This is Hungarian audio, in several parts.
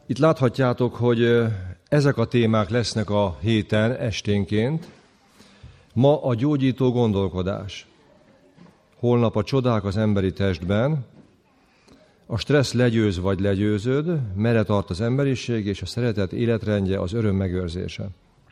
Itt láthatjátok, hogy ezek a témák lesznek a héten esténként. Ma a gyógyító gondolkodás. Holnap a csodák az emberi testben. A stressz legyőz vagy legyőzöd, merre tart az emberiség, és a szeretet életrendje az öröm megőrzése.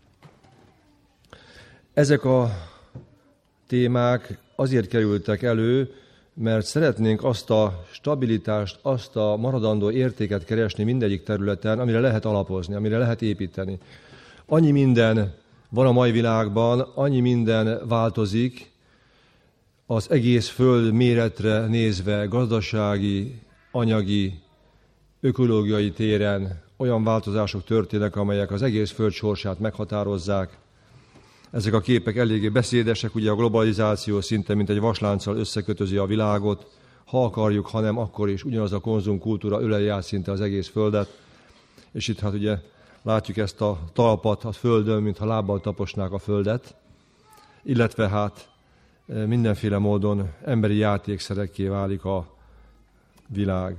Ezek a témák azért kerültek elő, mert szeretnénk azt a stabilitást, azt a maradandó értéket keresni mindegyik területen, amire lehet alapozni, amire lehet építeni. Annyi minden van a mai világban, annyi minden változik, az egész föld méretre nézve, gazdasági, anyagi, ökológiai téren olyan változások történnek, amelyek az egész föld sorsát meghatározzák. Ezek a képek eléggé beszédesek, ugye a globalizáció szinte mint egy vaslánccal összekötözi a világot, ha akarjuk, ha nem, akkor is ugyanaz a konzumkultúra öleli át szinte az egész földet. És itt hát ugye látjuk ezt a talpat a földön, mintha lábbal taposnák a földet, illetve hát mindenféle módon emberi játékszerekké válik a világ.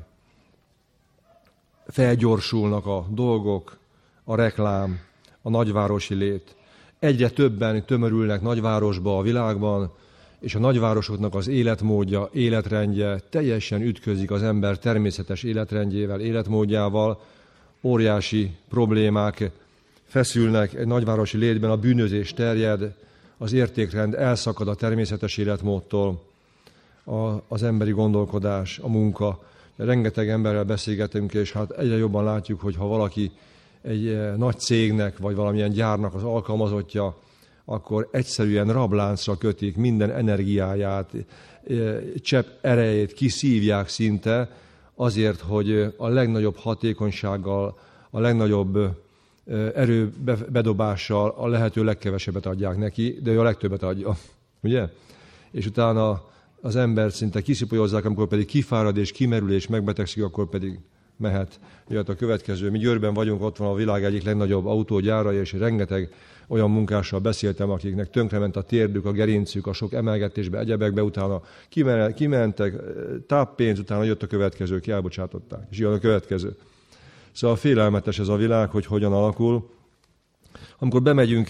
Felgyorsulnak a dolgok, a reklám, a nagyvárosi lét. Egyre többen tömörülnek nagyvárosba a világban, és a nagyvárosoknak az életmódja, életrendje teljesen ütközik az ember természetes életrendjével, életmódjával. Óriási problémák feszülnek egy nagyvárosi létben, a bűnözés terjed, az értékrend elszakad a természetes életmódtól, az emberi gondolkodás, a munka. Rengeteg emberrel beszélgetünk, és hát egyre jobban látjuk, hogy ha valaki egy nagy cégnek, vagy valamilyen gyárnak az alkalmazottja, akkor egyszerűen rabláncra kötik minden energiáját, csepp erejét, kiszívják szinte azért, hogy a legnagyobb hatékonysággal, a legnagyobb erőbedobással a lehető legkevesebbet adják neki, de ő a legtöbbet adja, ugye? És utána az ember szinte kiszipolyozzák, amikor pedig kifárad és kimerül és megbetegszik, akkor pedig mehet. Jöhet a következő. Mi Győrben vagyunk, ott van a világ egyik legnagyobb autógyára, és rengeteg olyan munkással beszéltem, akiknek tönkrement a térdük, a gerincük, a sok emelgetésbe, egyebekbe, utána kimentek, táppénz, utána jött a következő, ki elbocsátották, és jön a következő. Szóval félelmetes ez a világ, hogy hogyan alakul. Amikor bemegyünk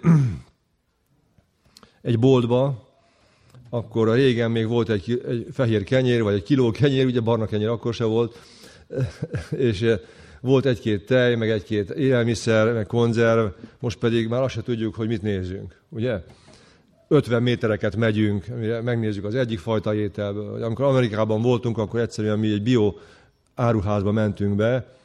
egy boltba, akkor a régen még volt egy fehér kenyér, vagy egy kiló kenyér, ugye barna kenyér akkor se volt, és volt egy-két tej, meg egy-két élelmiszer, meg konzerv, most pedig már azt se tudjuk, hogy mit nézzünk, ugye? 50 métereket megyünk, megnézzük az egyik fajta ételből. Amikor Amerikában voltunk, akkor egyszerűen mi egy bio áruházba mentünk be,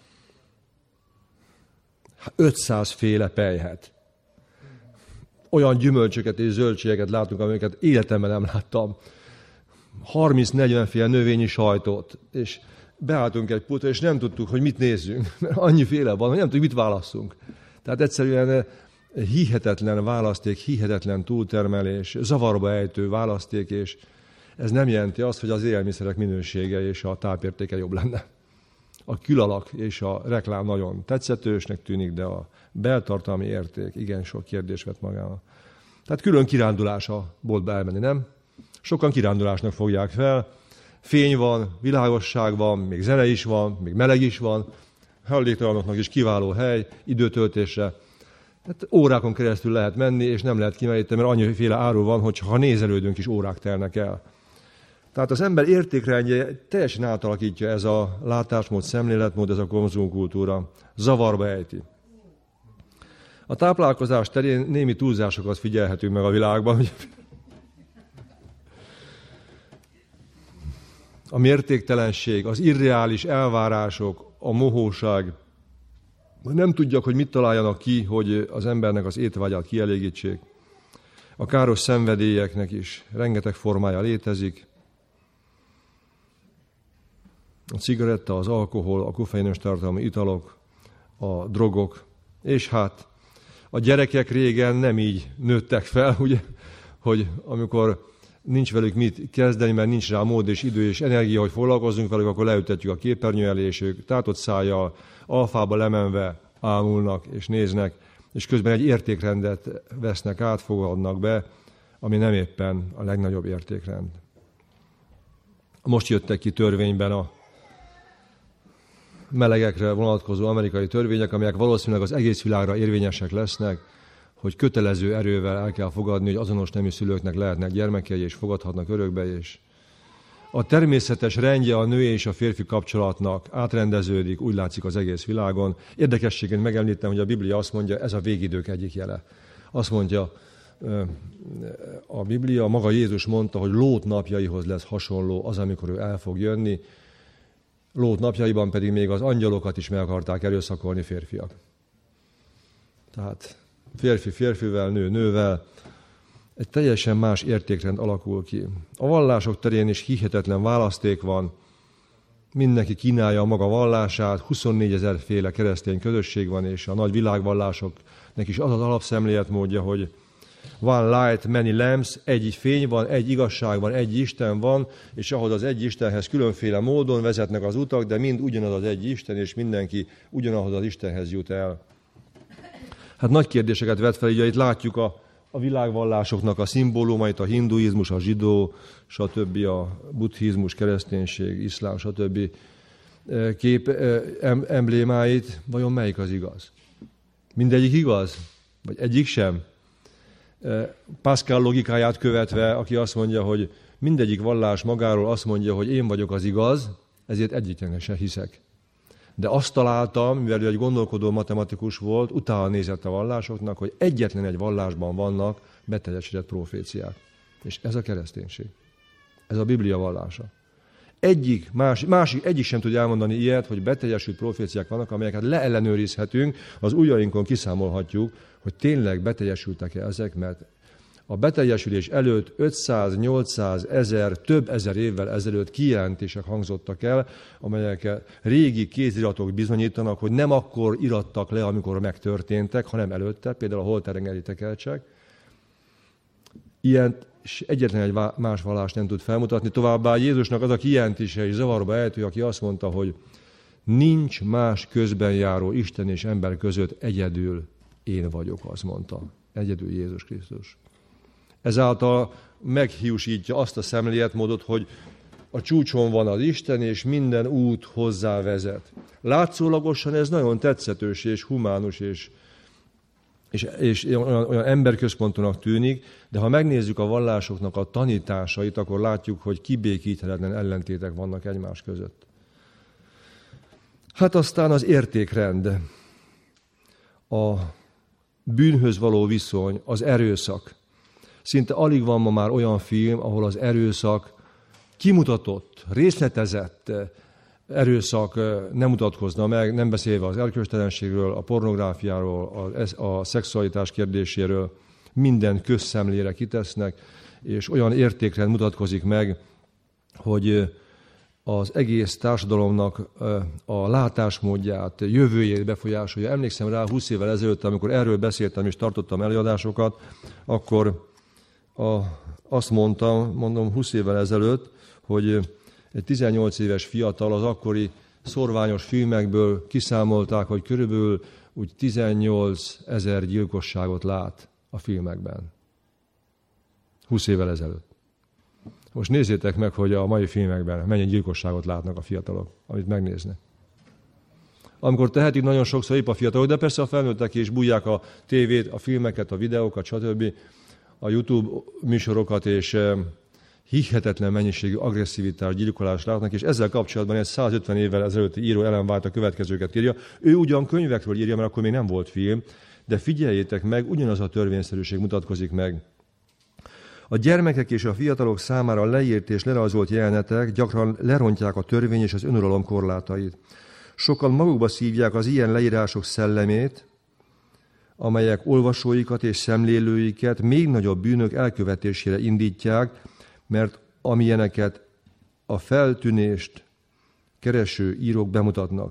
500 féle pelyhet. Olyan gyümölcsöket és zöldségeket látunk, amiket életemben nem láttam. 30-40 féle növényi sajtot, és beálltunk egy pultra, és nem tudtuk, hogy mit nézzünk, mert annyiféle van, hogy nem tudjuk, mit válasszunk. Tehát egyszerűen hihetetlen választék, hihetetlen túltermelés, zavarba ejtő választék, és ez nem jelenti azt, hogy az élelmiszerek minősége és a tápértéke jobb lenne. A külalak és a reklám nagyon tetszetősnek tűnik, de a beltartalmi érték igen sok kérdés vet magának. Tehát külön kirándulás a boltba elmenni, nem? Sokan kirándulásnak fogják fel. Fény van, világosság van, még zene is van, még meleg is van. Hajléktalanoknak is kiváló hely időtöltésre. Hát órákon keresztül lehet menni, és nem lehet kimeríteni, mert annyiféle áru van, hogy ha nézelődünk is, órák telnek el. Tehát az ember értékrendje teljesen átalakítja ez a látásmód, szemléletmód, ez a konzumkultúra. Zavarba ejti. A táplálkozás terén némi túlzásokat figyelhetünk meg a világban. A mértéktelenség, az irreális elvárások, a mohóság. Nem tudják, hogy mit találjanak ki, hogy az embernek az étvágyát kielégítsék. A káros szenvedélyeknek is rengeteg formája létezik. A cigaretta, az alkohol, a koffeinos tartalmú italok, a drogok, és hát a gyerekek régen nem így nőttek fel, ugye, hogy amikor nincs velük mit kezdeni, mert nincs rá mód és idő és energia, hogy foglalkozzunk velük, akkor leütetjük a képernyő elé, és ők tátott szájjal, alfába lemenve ámulnak és néznek, és közben egy értékrendet vesznek át, fogadnak be, ami nem éppen a legnagyobb értékrend. Most jöttek ki törvényben melegekre vonatkozó amerikai törvények, amelyek valószínűleg az egész világra érvényesek lesznek, hogy kötelező erővel el kell fogadni, hogy azonos nemű szülőknek lehetnek gyermekei, és fogadhatnak örökbe, és a természetes rendje a nő és a férfi kapcsolatnak átrendeződik, úgy látszik az egész világon. Érdekességén megemlítem, hogy a Biblia azt mondja, ez a végidők egyik jele. Azt mondja a Biblia, maga Jézus mondta, hogy Lót napjaihoz lesz hasonló az, amikor ő el fog jönni. Lót napjaiban pedig még az angyalokat is meg akarták erőszakolni férfiak. Tehát férfi férfivel, nő nővel, egy teljesen más értékrend alakul ki. A vallások terén is hihetetlen választék van, mindenki kínálja a maga vallását, 24 000 féle keresztény közösség van, és a nagy világvallásoknak is az az alapszemléletmódja, hogy one light, many lamps, egy fény van, egy igazság van, egy Isten van, és ahhoz az egy Istenhez különféle módon vezetnek az utak, de mind ugyanaz az egy Isten, és mindenki ugyanahhoz az Istenhez jut el. Hát nagy kérdéseket vet fel, ugye itt látjuk a világvallásoknak a szimbólumait, a hinduizmus, a zsidó, stb., a buddhizmus, kereszténység, iszlám, stb. Emblémáit, vajon melyik az igaz? Mindegyik igaz? Vagy egyik sem? Pascal logikáját követve, aki azt mondja, hogy mindegyik vallás magáról azt mondja, hogy én vagyok az igaz, ezért egyiknek sem hiszek. De azt találtam, mivel ő egy gondolkodó matematikus volt, utána nézett a vallásoknak, hogy egyetlen egy vallásban vannak beteljesített proféciák. És ez a kereszténység. Ez a Biblia vallása. Egyik sem tudja elmondani ilyet, hogy beteljesült proféciák vannak, amelyeket leellenőrizhetünk, az ujjainkon kiszámolhatjuk, hogy tényleg beteljesültek-e ezek, mert a beteljesülés előtt 500, 800, 1000, több ezer évvel ezelőtt kijelentések hangzottak el, amelyek régi kéziratok bizonyítanak, hogy nem akkor irattak le, amikor megtörténtek, hanem előtte, például a holttengeri tekercsek. Ilyen egyetlen egy más vallás nem tud felmutatni. Továbbá Jézusnak az a kijelentése is zavarba ejtő, aki azt mondta, hogy nincs más közben járó Isten és ember között, egyedül én vagyok, azt mondta. Egyedül Jézus Krisztus. Ezáltal meghiúsítja azt a szemléletmódot, hogy a csúcson van az Isten, és minden út hozzá vezet. Látszólagosan ez nagyon tetszetős és humánus, és olyan emberközpontúnak tűnik, de ha megnézzük a vallásoknak a tanításait, akkor látjuk, hogy kibékíthetetlen ellentétek vannak egymás között. Hát aztán az értékrend, a bűnhöz való viszony, az erőszak. Szinte alig van ma már olyan film, ahol az erőszak kimutatott, részletezett erőszak nem mutatkozna meg, nem beszélve az erkölcstelenségről, a pornográfiáról, a szexualitás kérdéséről, minden közszemlére kitesznek, és olyan értékrend mutatkozik meg, hogy az egész társadalomnak a látásmódját, jövőjét befolyásolja. Emlékszem rá 20 évvel ezelőtt, amikor erről beszéltem és tartottam előadásokat, akkor azt mondom 20 évvel ezelőtt, hogy egy 18 éves fiatal az akkori szorványos filmekből kiszámolták, hogy körülbelül úgy 18 000 gyilkosságot lát a filmekben. 20 évvel ezelőtt. Most nézzétek meg, hogy a mai filmekben mennyi gyilkosságot látnak a fiatalok, amit megnéznek. Amikor tehetik nagyon sokszor épp a fiatalok, de persze a felnőttek is bújják a tévét, a filmeket, a videókat, stb., a YouTube műsorokat, és hihetetlen mennyiségű agresszivitás, gyilkolást látnak, és ezzel kapcsolatban egy 150 évvel ezelőtti író Ellen White a következőket írja. Ő ugyan könyvekről írja, mert akkor még nem volt film, de figyeljétek meg, ugyanaz a törvényszerűség mutatkozik meg. A gyermekek és a fiatalok számára leírt és lerajzolt jelenetek gyakran lerontják a törvény és az önuralom korlátait. Sokan magukba szívják az ilyen leírások szellemét, amelyek olvasóikat és szemlélőiket még nagyobb bűnök elkövetésére indítják, mert amilyeneket a feltűnést kereső írók bemutatnak,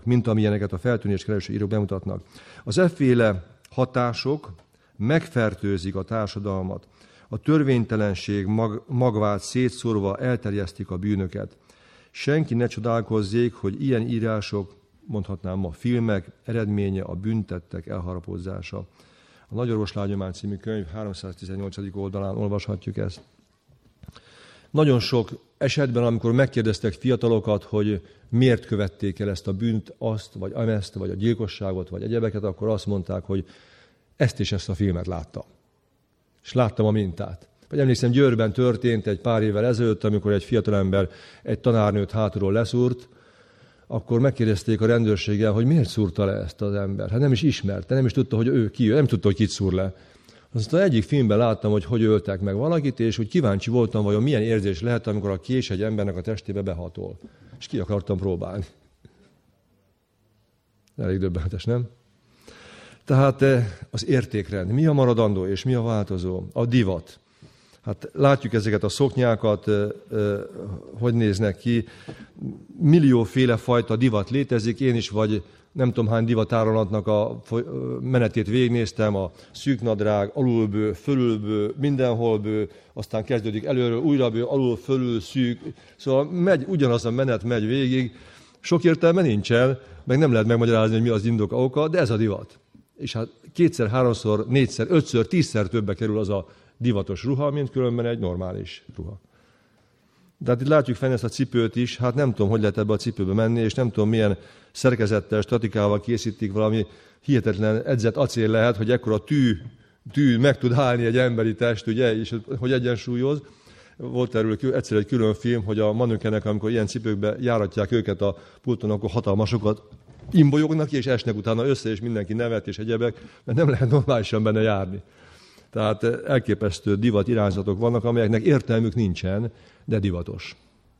Az efféle hatások megfertőzik a társadalmat. A törvénytelenség magvát szétszórva elterjesztik a bűnöket. Senki ne csodálkozzék, hogy ilyen írások, mondhatnám ma filmek, eredménye a bűntettek elharapózása. A Nagyorvos Lágyomány című könyv 318. oldalán olvashatjuk ezt. Nagyon sok esetben, amikor megkérdeztek fiatalokat, hogy miért követték el ezt a bűnt, azt, vagy amezt, vagy a gyilkosságot, vagy egyebeket, akkor azt mondták, hogy ezt és ezt a filmet láttam. És láttam a mintát. Vagy emlékszem, Győrben történt egy pár évvel ezelőtt, amikor egy fiatalember egy tanárnőt hátulról leszúrt, akkor megkérdezték a rendőrséggel, hogy miért szúrta le ezt az ember. Hát nem is ismerte, nem is tudta, hogy ő ki, nem tudta, hogy kit szúr le. Aztán egyik filmben láttam, hogy öltek meg valakit, és úgy kíváncsi voltam, vajon milyen érzés lehet, amikor a kés egy embernek a testébe behatol. És ki akartam próbálni. Elég döbbenetes, nem? Tehát az értékrend. Mi a maradandó és mi a változó? A divat. Hát látjuk ezeket a szoknyákat, hogy néznek ki. Millióféle fajta divat létezik. Én is vagy nem tudom hány divatárolatnak a menetét végignéztem, a szűknadrág, alulbő, fölülbő, mindenholbő, aztán kezdődik előről, újrabő, alul, fölül, szűk. Szóval ugyanaz a menet megy végig. Sok értelme nincsen, meg nem lehet megmagyarázni, hogy mi az indok oka, de ez a divat. És hát 2-szer, 3-szor, 4-szer, 5-ször, 10-szer többe kerül az a divatos ruha, mint különben egy normális ruha. De hát itt látjuk fenn ezt a cipőt is, hát nem tudom, hogy lehet ebbe a cipőbe menni, és nem tudom, milyen szerkezettel, statikával készítik, valami hihetetlen edzett acél lehet, hogy ekkora tű meg tud állni egy emberi test, ugye, és hogy egyensúlyoz. Volt erről egyszer egy külön film, hogy a manökenek, amikor ilyen cipőkbe járatják őket a pulton, akkor hatalmasokat imbolyognak, és esnek utána össze, és mindenki nevet és egyebek, mert nem lehet normálisan benne járni. Tehát elképesztő divat irányzatok vannak, amelyeknek értelmük nincsen, de divatos.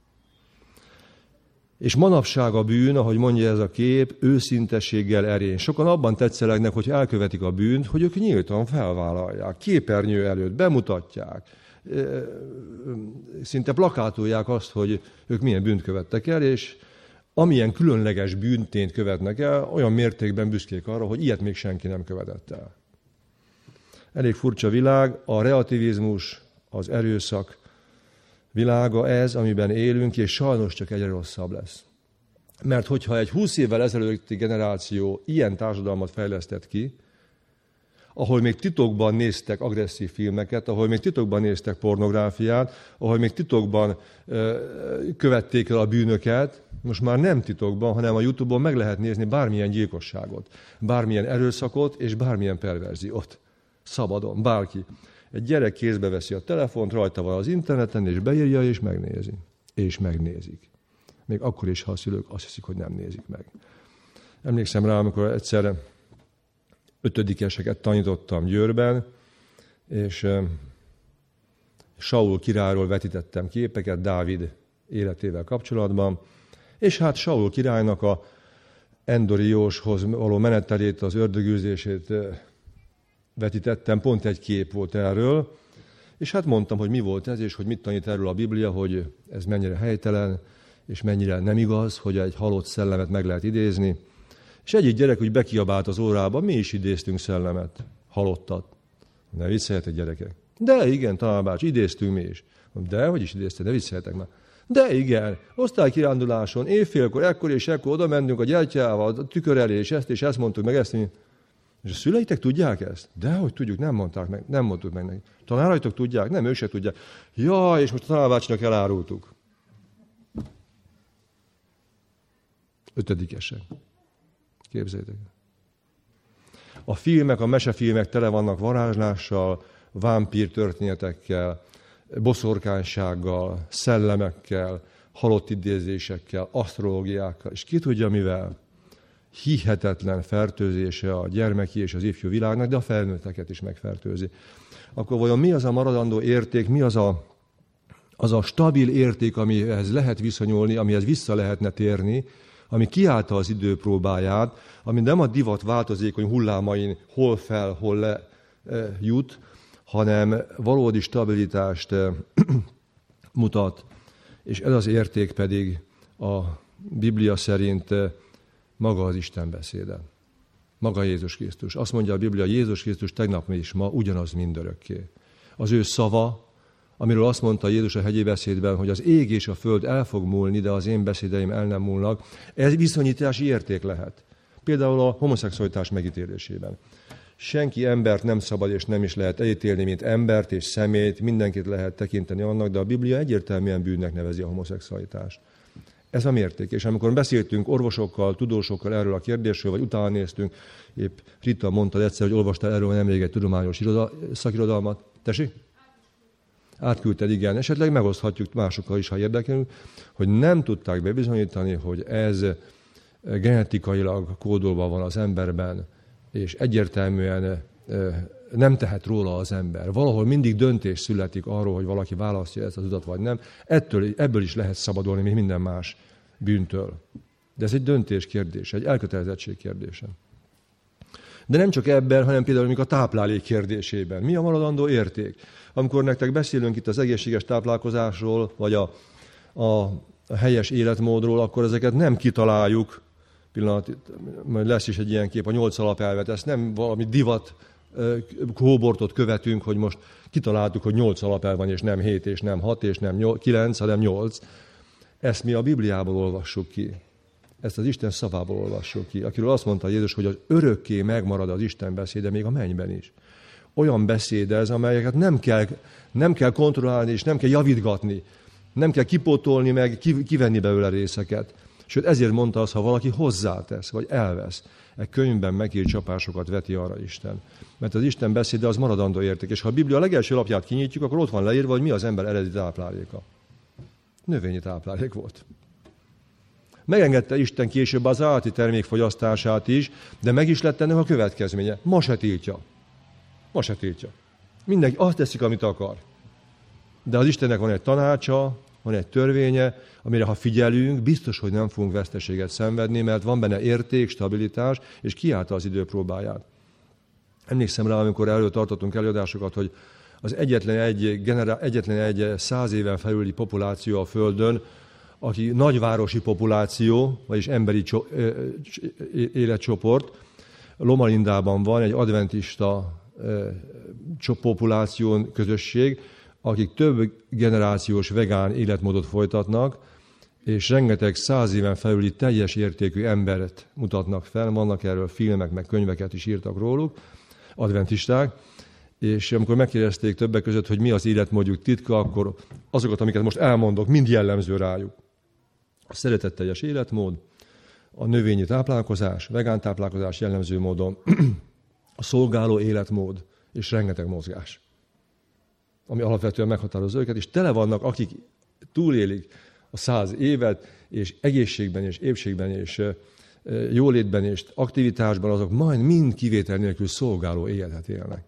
És manapság a bűn, ahogy mondja ez a kép, őszintességgel erény. Sokan abban tetszelegnek, hogy elkövetik a bűnt, hogy ők nyíltan felvállalják, képernyő előtt bemutatják, szinte plakátolják azt, hogy ők milyen bűnt követtek el, és amilyen különleges bűntényt követnek el, olyan mértékben büszkék arra, hogy ilyet még senki nem követett el. Elég furcsa világ, a relativizmus, az erőszak világa ez, amiben élünk, és sajnos csak egyre rosszabb lesz. Mert hogyha egy 20 évvel ezelőtti generáció ilyen társadalmat fejlesztett ki, ahol még titokban néztek agresszív filmeket, ahol még titokban néztek pornográfiát, ahol még titokban követték el a bűnöket, most már nem titokban, hanem a YouTube-on meg lehet nézni bármilyen gyilkosságot, bármilyen erőszakot és bármilyen perverziót. Szabadon, bárki. Egy gyerek kézbe veszi a telefont, rajta van az interneten, és beírja, és megnézi. És megnézik. Még akkor is, ha a szülők azt hiszik, hogy nem nézik meg. Emlékszem rá, amikor egyszer 5-eseket tanítottam Győrben, és Saul királyról vetítettem képeket Dávid életével kapcsolatban, és hát Saul királynak a Endori Jóshoz való menetelét, az ördögűzését vetítettem, pont egy kép volt erről, és hát mondtam, hogy mi volt ez, és hogy mit tanít erről a Biblia, hogy ez mennyire helytelen, és mennyire nem igaz, hogy egy halott szellemet meg lehet idézni. És egyik gyerek úgy bekiabált az órába, mi is idéztünk szellemet, halottat. Ne vicceljetek, gyerekek. De igen, tanulbács, idéztünk mi is. De, hogy is idéztek, ne vicceljetek már. De igen, osztálykiránduláson, évfélkor, ekkor és ekkor oda mentünk a gyertyával, a tükör elé, és ezt mondtuk, meg ezt. És a szüleitek tudják ezt? Dehogy tudjuk, nem mondták meg, nem mondtuk meg neki. Tanáraitok tudják? Nem, ők se tudják. Ja, és most a tanulbácsnak elárultuk. 5-esek. Képzeljétek. A filmek, a mesefilmek tele vannak varázslással, vámpír történetekkel, boszorkánysággal, szellemekkel, halott idézésekkel, asztrológiákkal, és ki tudja mivel. Hihetetlen fertőzése a gyermeki és az ifjú világnak, de a felnőtteket is megfertőzi. Akkor vajon mi az a maradandó érték, mi az a stabil érték, amihez lehet viszonyulni, amihez vissza lehetne térni, ami kiállta az idő próbáját, ami nem a divat változékony hullámain hol fel, hol le jut, hanem valódi stabilitást mutat, és ez az érték pedig a Biblia szerint maga az Isten beszéde. Maga Jézus Krisztus. Azt mondja a Biblia, Jézus Krisztus tegnap és ma ugyanaz mindörökké. Az ő szava, amiről azt mondta Jézus a hegyi beszédben, hogy az ég és a föld el fog múlni, de az én beszédeim el nem múlnak, ez viszonyítási érték lehet. Például a homoszexualitás megítélésében. senki embert nem szabad és nem is lehet elítélni, mint embert és személyt, mindenkit lehet tekinteni annak, de a Biblia egyértelműen bűnnek nevezi a homoszexualitást. Ez a mérték. És amikor beszéltünk orvosokkal, tudósokkal erről a kérdésről, vagy utána néztünk, épp Rita mondta egyszer, hogy olvastál erről nemrég egy tudományos szakirodalmat. Tessék? Átküldted, igen. Esetleg megoszthatjuk másokkal is, ha érdekel, hogy nem tudták bebizonyítani, hogy ez genetikailag kódolva van az emberben, és egyértelműen nem tehet róla az ember. Valahol mindig döntés születik arról, hogy valaki választja ezt az utat, vagy nem. Ebből is lehet szabadulni, mint minden más bűntől. De ez egy döntés kérdése, egy elkötelezettség kérdése. De nem csak ebben, hanem például a táplálék kérdésében. Mi a maradandó érték? Amikor nektek beszélünk itt az egészséges táplálkozásról, vagy a helyes életmódról, akkor ezeket nem kitaláljuk. Majd lesz is egy ilyen kép, a 8 alapelvet. Ezt nem valami divat kóbortot követünk, hogy most kitaláltuk, hogy 8 alapelv van, és nem 7, és nem 6, és nem 9, hanem 8. Ezt mi a Bibliából olvassuk ki. Ezt az Isten szavából olvassuk ki, akiről azt mondta Jézus, hogy az örökké megmarad az Isten beszéde, még a mennyben is. Olyan beszéd ez, amelyeket nem kell kontrollálni, és nem kell javítgatni. Nem kell kipótolni, meg kivenni belőle részeket. Sőt, ezért mondta azt, ha valaki hozzátesz, vagy elvesz, egy könyvben megírt csapásokat veti arra Isten. Mert az Isten beszéde az maradandó érték. És ha a Biblia legelső lapját kinyitjuk, akkor ott van leírva, hogy mi az ember eredeti tápláléka. Növényi táplálék volt. Megengedte Isten később az állati termék fogyasztását is, de meg is lett ennek a következménye. Ma se tiltja. Ma se tiltja. Mindenki azt teszik, amit akar. De az Istennek van egy tanácsa, van egy törvénye, amire ha figyelünk, biztos, hogy nem fogunk veszteséget szenvedni, mert van benne érték, stabilitás, és kiállta az idő próbáját. Emlékszem rá, amikor erről tartottunk előadásokat, hogy az egyetlen egy 100 éven felüli populáció a Földön, aki nagyvárosi populáció, vagyis emberi életcsoport, Loma Lindában van egy adventista populáció, közösség, akik több generációs vegán életmódot folytatnak, és rengeteg 100 éven felüli teljes értékű embert mutatnak fel, vannak erről filmek, meg könyveket is írtak róluk, adventisták, és amikor megkérdezték többek között, hogy mi az életmódjuk titka, akkor azokat, amiket most elmondok, mind jellemző rájuk. A szeretetteljes életmód, a növényi táplálkozás, vegán táplálkozás jellemző módon, a szolgáló életmód, és rengeteg mozgás, ami alapvetően meghatározza őket, és tele vannak, akik túlélik a 100 évet, és egészségben, és épségben, és jólétben, és aktivitásban, azok majd mind kivétel nélkül szolgáló életet élnek.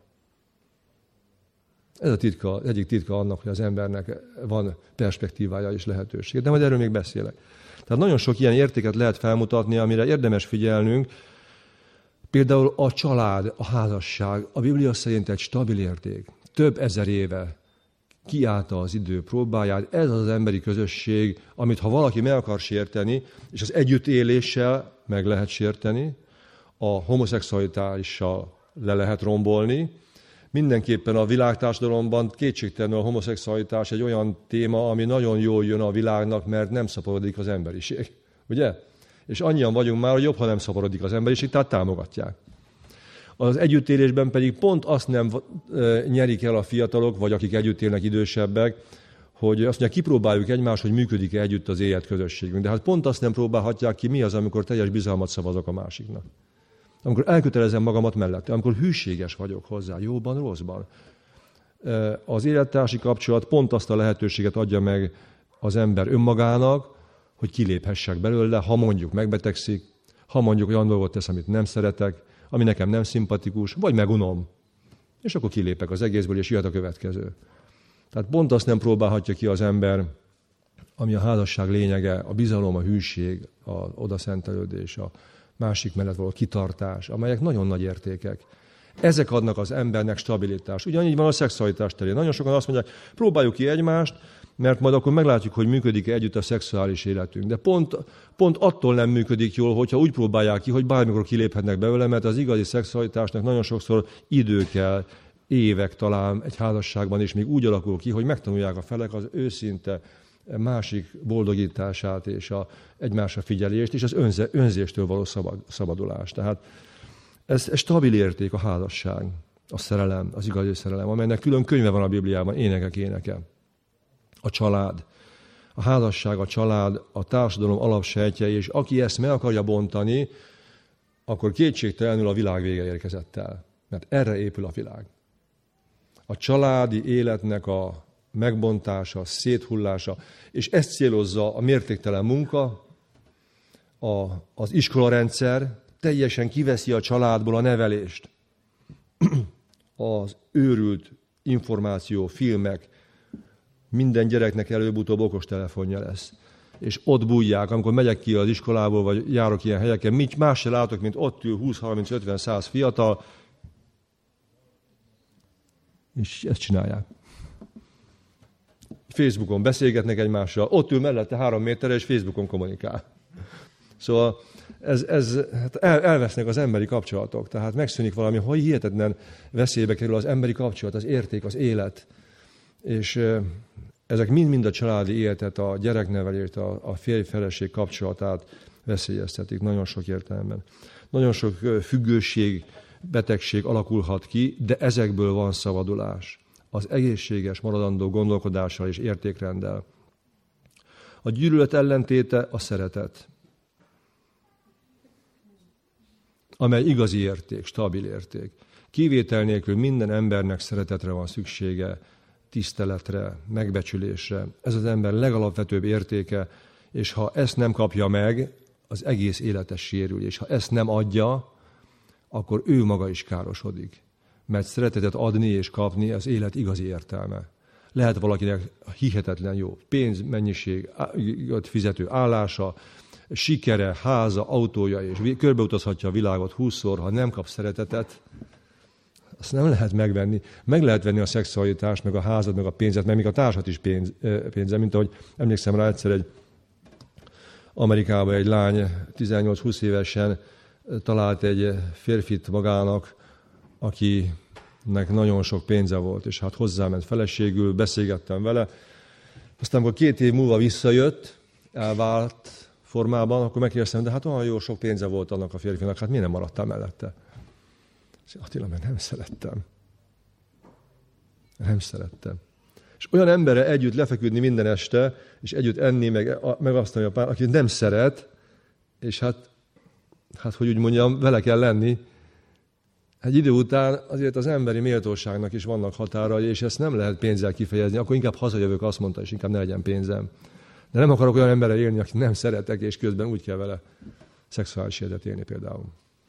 Ez egyik titka annak, hogy az embernek van perspektívája és lehetősége. De majd erről még beszélek. Tehát nagyon sok ilyen értéket lehet felmutatni, amire érdemes figyelnünk. Például a család, a házasság, a Biblia szerint egy stabil érték. Több ezer éve kiállta az idő próbáját. Ez az emberi közösség, amit ha valaki meg akar sérteni, és az együttéléssel meg lehet sérteni, a homoszexualitással le lehet rombolni. Mindenképpen a világtársadalomban kétségtelenül a homoszexualitás egy olyan téma, ami nagyon jól jön a világnak, mert nem szaporodik az emberiség. Ugye? És annyian vagyunk már, hogy jobb, ha nem szaporodik az emberiség, tehát támogatják. Az együttélésben pedig pont azt nem nyerik el a fiatalok, vagy akik együtt élnek idősebbek, hogy azt mondják, kipróbáljuk egymást, hogy működik-e együtt az életközösségünk. De hát pont azt nem próbálhatják ki, mi az, amikor teljes bizalmat szavazok a másiknak. Amikor elkötelezem magamat mellette, amikor hűséges vagyok hozzá, jóban, rosszban. Az élettársi kapcsolat pont azt a lehetőséget adja meg az ember önmagának, hogy kiléphessek belőle, ha mondjuk megbetegszik, ha mondjuk olyan dolgot tesz, amit nem szeretek, ami nekem nem szimpatikus, vagy megunom. És akkor kilépek az egészből, és jöhet a következő. Tehát pont azt nem próbálhatja ki az ember, ami a házasság lényege, a bizalom, a hűség, a odaszentelődés, a másik mellett való kitartás, amelyek nagyon nagy értékek. Ezek adnak az embernek stabilitást. Ugyanígy van a szexualitás terén. Nagyon sokan azt mondják, próbáljuk ki egymást, mert majd akkor meglátjuk, hogy működik-e együtt a szexuális életünk. De pont attól nem működik jól, hogyha úgy próbálják ki, hogy bármikor kiléphetnek belőle, mert az igazi szexualitásnak nagyon sokszor idő kell, évek talán egy házasságban, és még úgy alakul ki, hogy megtanulják a felek az őszinte másik boldogítását és egymásra figyelést, és az önzéstől való szabadulást. Tehát Ez stabil érték a házasság, a szerelem, az igazi szerelem, amelynek külön könyve van a Bibliában, énekek éneke. A család, a házasság, a család, a társadalom alapsejtjei, és aki ezt meg akarja bontani, akkor kétségtelenül a világ vége érkezett el. Mert erre épül a világ. A családi életnek a megbontása, széthullása, és ezt célozza a mértéktelen munka, az iskolarendszer, teljesen kiveszi a családból a nevelést. Az őrült információ, filmek, minden gyereknek előbb-utóbb okostelefonja lesz. És ott bújják, amikor megyek ki az iskolából, vagy járok ilyen helyeken, más se látok, mint ott ül 20-30-50-100 fiatal, és ezt csinálják. Facebookon beszélgetnek egymással, ott ül mellette 3 méterre, és Facebookon kommunikál. Szóval hát elvesznek az emberi kapcsolatok, tehát megszűnik valami, hogy hihetetlen veszélybe kerül az emberi kapcsolat, az érték, az élet. És ezek mind a családi életet, a gyereknevelést, a férj-feleség kapcsolatát veszélyeztetik nagyon sok értelemben. Nagyon sok függőség, betegség alakulhat ki, de ezekből van szabadulás. Az egészséges, maradandó gondolkodással és értékrenddel. A gyűlölet ellentéte a szeretet, amely igazi érték, stabil érték. Kivétel nélkül minden embernek szeretetre van szüksége, tiszteletre, megbecsülésre. Ez az ember legalapvetőbb értéke, és ha ezt nem kapja meg, az egész élete sérül, és ha ezt nem adja, akkor ő maga is károsodik. Mert szeretetet adni és kapni az élet igazi értelme. Lehet valakinek hihetetlen jó pénzmennyiség, fizető állása, sikere, háza, autója, és körbeutazhatja a világot 20-szor, ha nem kap szeretetet, azt nem lehet megvenni. Meg lehet venni a szexualitást, meg a házat, meg a pénzet, meg még a társat is pénze, mint ahogy emlékszem rá egyszer Amerikában egy lány 18-20 évesen talált egy férfit magának, akinek nagyon sok pénze volt, és hát hozzáment feleségül, beszélgettem vele. Aztán, amikor 2 év múlva visszajött, elvált formában, akkor megkérdeztem, de hát olyan jó sok pénze volt annak a férfinak, hát miért nem maradtál mellette? Attila, mert nem szerettem. Nem szerettem. És olyan emberre együtt lefeküdni minden este, és együtt enni, meg azt mondja a pár, akit nem szeret, és hát hogy úgy mondjam, vele kell lenni. Egy idő után azért az emberi méltóságnak is vannak határai, és ezt nem lehet pénzzel kifejezni. Akkor inkább hazajövök, azt mondta, és inkább ne legyen pénzem. De nem akarok olyan emberrel élni, akit nem szeretek, és közben úgy kell vele szexuális életet élni például.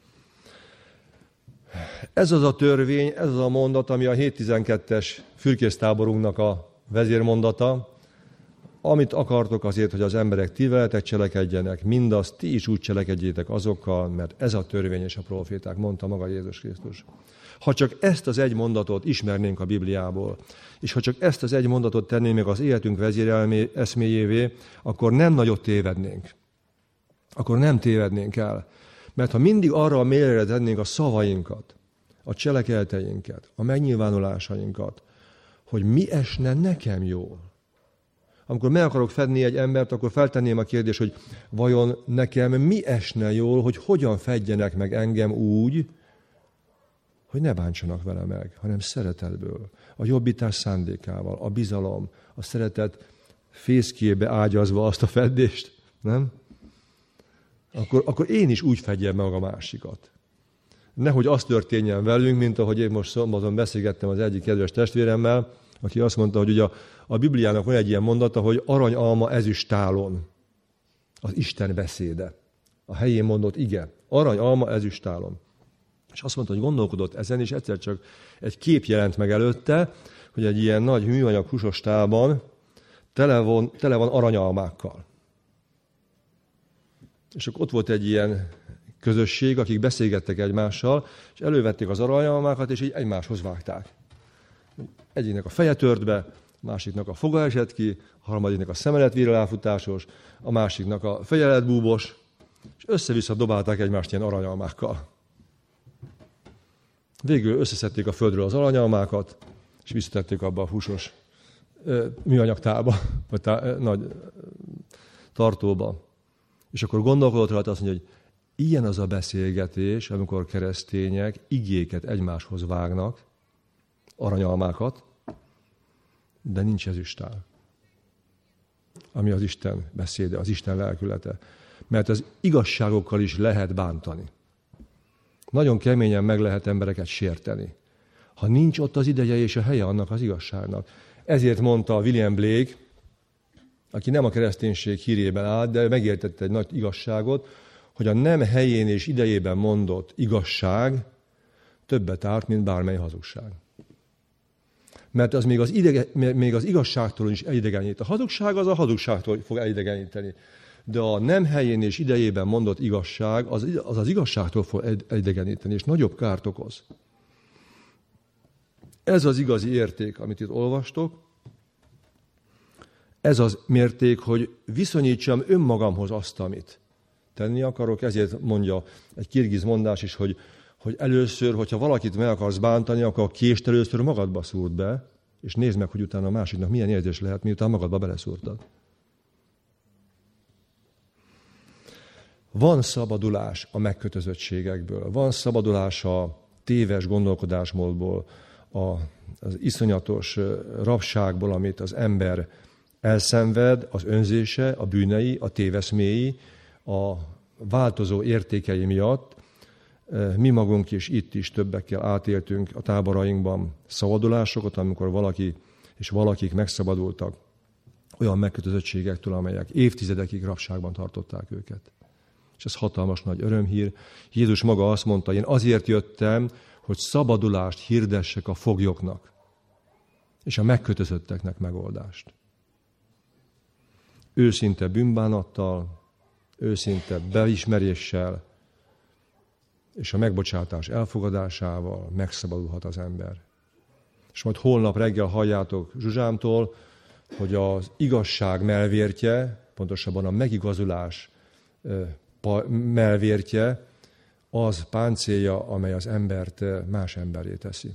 Ez az a törvény, ez az a mondat, ami a 7.12-es fürkésztáborunknak a vezérmondata. Amit akartok azért, hogy az emberek ti veletek cselekedjenek, mindazt ti is úgy cselekedjétek azokkal, mert ez a törvény és a proféták, mondta maga Jézus Krisztus. Ha csak ezt az egy mondatot ismernénk a Bibliából, és ha csak ezt az egy mondatot tennénk meg az életünk vezéreszméjévé, akkor nem nagyot tévednénk. Akkor nem tévednénk el. Mert ha mindig arra a mélyre tennénk a szavainkat, a cselekedeteinket, a megnyilvánulásainkat, hogy mi esne nekem jól. Amikor meg akarok fedni egy embert, akkor feltenném a kérdést, hogy vajon nekem mi esne jól, hogy hogyan fedjenek meg engem úgy, hogy ne bántsanak vele meg, hanem szeretetből, a jobbítás szándékával, a bizalom, a szeretet fészkébe ágyazva azt a feddést, nem? Akkor én is úgy fedjem meg a másikat. Nehogy az történjen velünk, mint ahogy én most szombaton beszélgettem az egyik kedves testvéremmel, aki azt mondta, hogy ugye a Bibliának van egy ilyen mondata, hogy aranyalma ezüstálon. Az Isten beszéde. A helyén mondott ige. Aranyalma ezüstálon. És azt mondta, hogy gondolkodott ezen, és egyszer csak egy kép jelent meg előtte, hogy egy ilyen nagy műanyag húsos tálban tele van aranyalmákkal. És akkor ott volt egy ilyen közösség, akik beszélgettek egymással, és elővették az aranyalmákat, és így egymáshoz vágták. Egyiknek a feje tört be, a másiknak a foga esett ki, a harmadiknak a szeme lett víráláfutásos, a másiknak a feje lett búbos, és össze-vissza dobálták egymást ilyen aranyalmákkal. Végül összeszedték a földről az aranyalmákat, és visszatették abba a húsos műanyagtálba, vagy nagy tartóba. És akkor gondolkodott rá, azt mondja, hogy Ilyen az a beszélgetés, amikor keresztények igéket egymáshoz vágnak, aranyalmákat, de nincs ezüstál. Ami az Isten beszéde, az Isten lelkülete. Mert az igazságokkal is lehet bántani. Nagyon keményen meg lehet embereket sérteni. Ha nincs ott az ideje és a helye annak az igazságnak. Ezért mondta William Blake, aki nem a kereszténység hírében állt, de megértette egy nagy igazságot, hogy a nem helyén és idejében mondott igazság többet árt, mint bármely hazugság. Mert az még az igazságtól is elidegenít. A hazugság az a hazugságtól fog elidegeníteni. De a nem helyén és idejében mondott igazság az igazságtól fog elidegeníteni, és nagyobb kárt okoz. Ez az igazi érték, amit itt olvastok. Ez az mérték, hogy viszonyítsam önmagamhoz azt, amit tenni akarok. Ezért mondja egy kirgiz mondás is, hogy először, hogyha valakit meg akarsz bántani, akkor a kést először magadba szúrd be, és nézd meg, hogy utána a másiknak milyen érzés lehet, miután magadba beleszúrtad. Van szabadulás a megkötözöttségekből, van szabadulás a téves gondolkodásmódból, az iszonyatos rabságból, amit az ember elszenved, az önzése, a bűnei, a téveszméi, a változó értékei miatt. Mi magunk is itt is többekkel átéltünk a táborainkban szabadulásokat, amikor valaki és valakik megszabadultak olyan megkötözöttségektől, amelyek évtizedekig rabságban tartották őket. És ez hatalmas nagy örömhír. Jézus maga azt mondta, én azért jöttem, hogy szabadulást hirdessek a foglyoknak, és a megkötözötteknek megoldást. Őszinte bűnbánattal, őszinte beismeréssel, és a megbocsátás elfogadásával megszabadulhat az ember. És majd holnap reggel halljátok Zsuzsámtól, hogy az igazság melvértje, pontosabban a megigazulás melvértje, az páncélja, amely az embert más emberré teszi.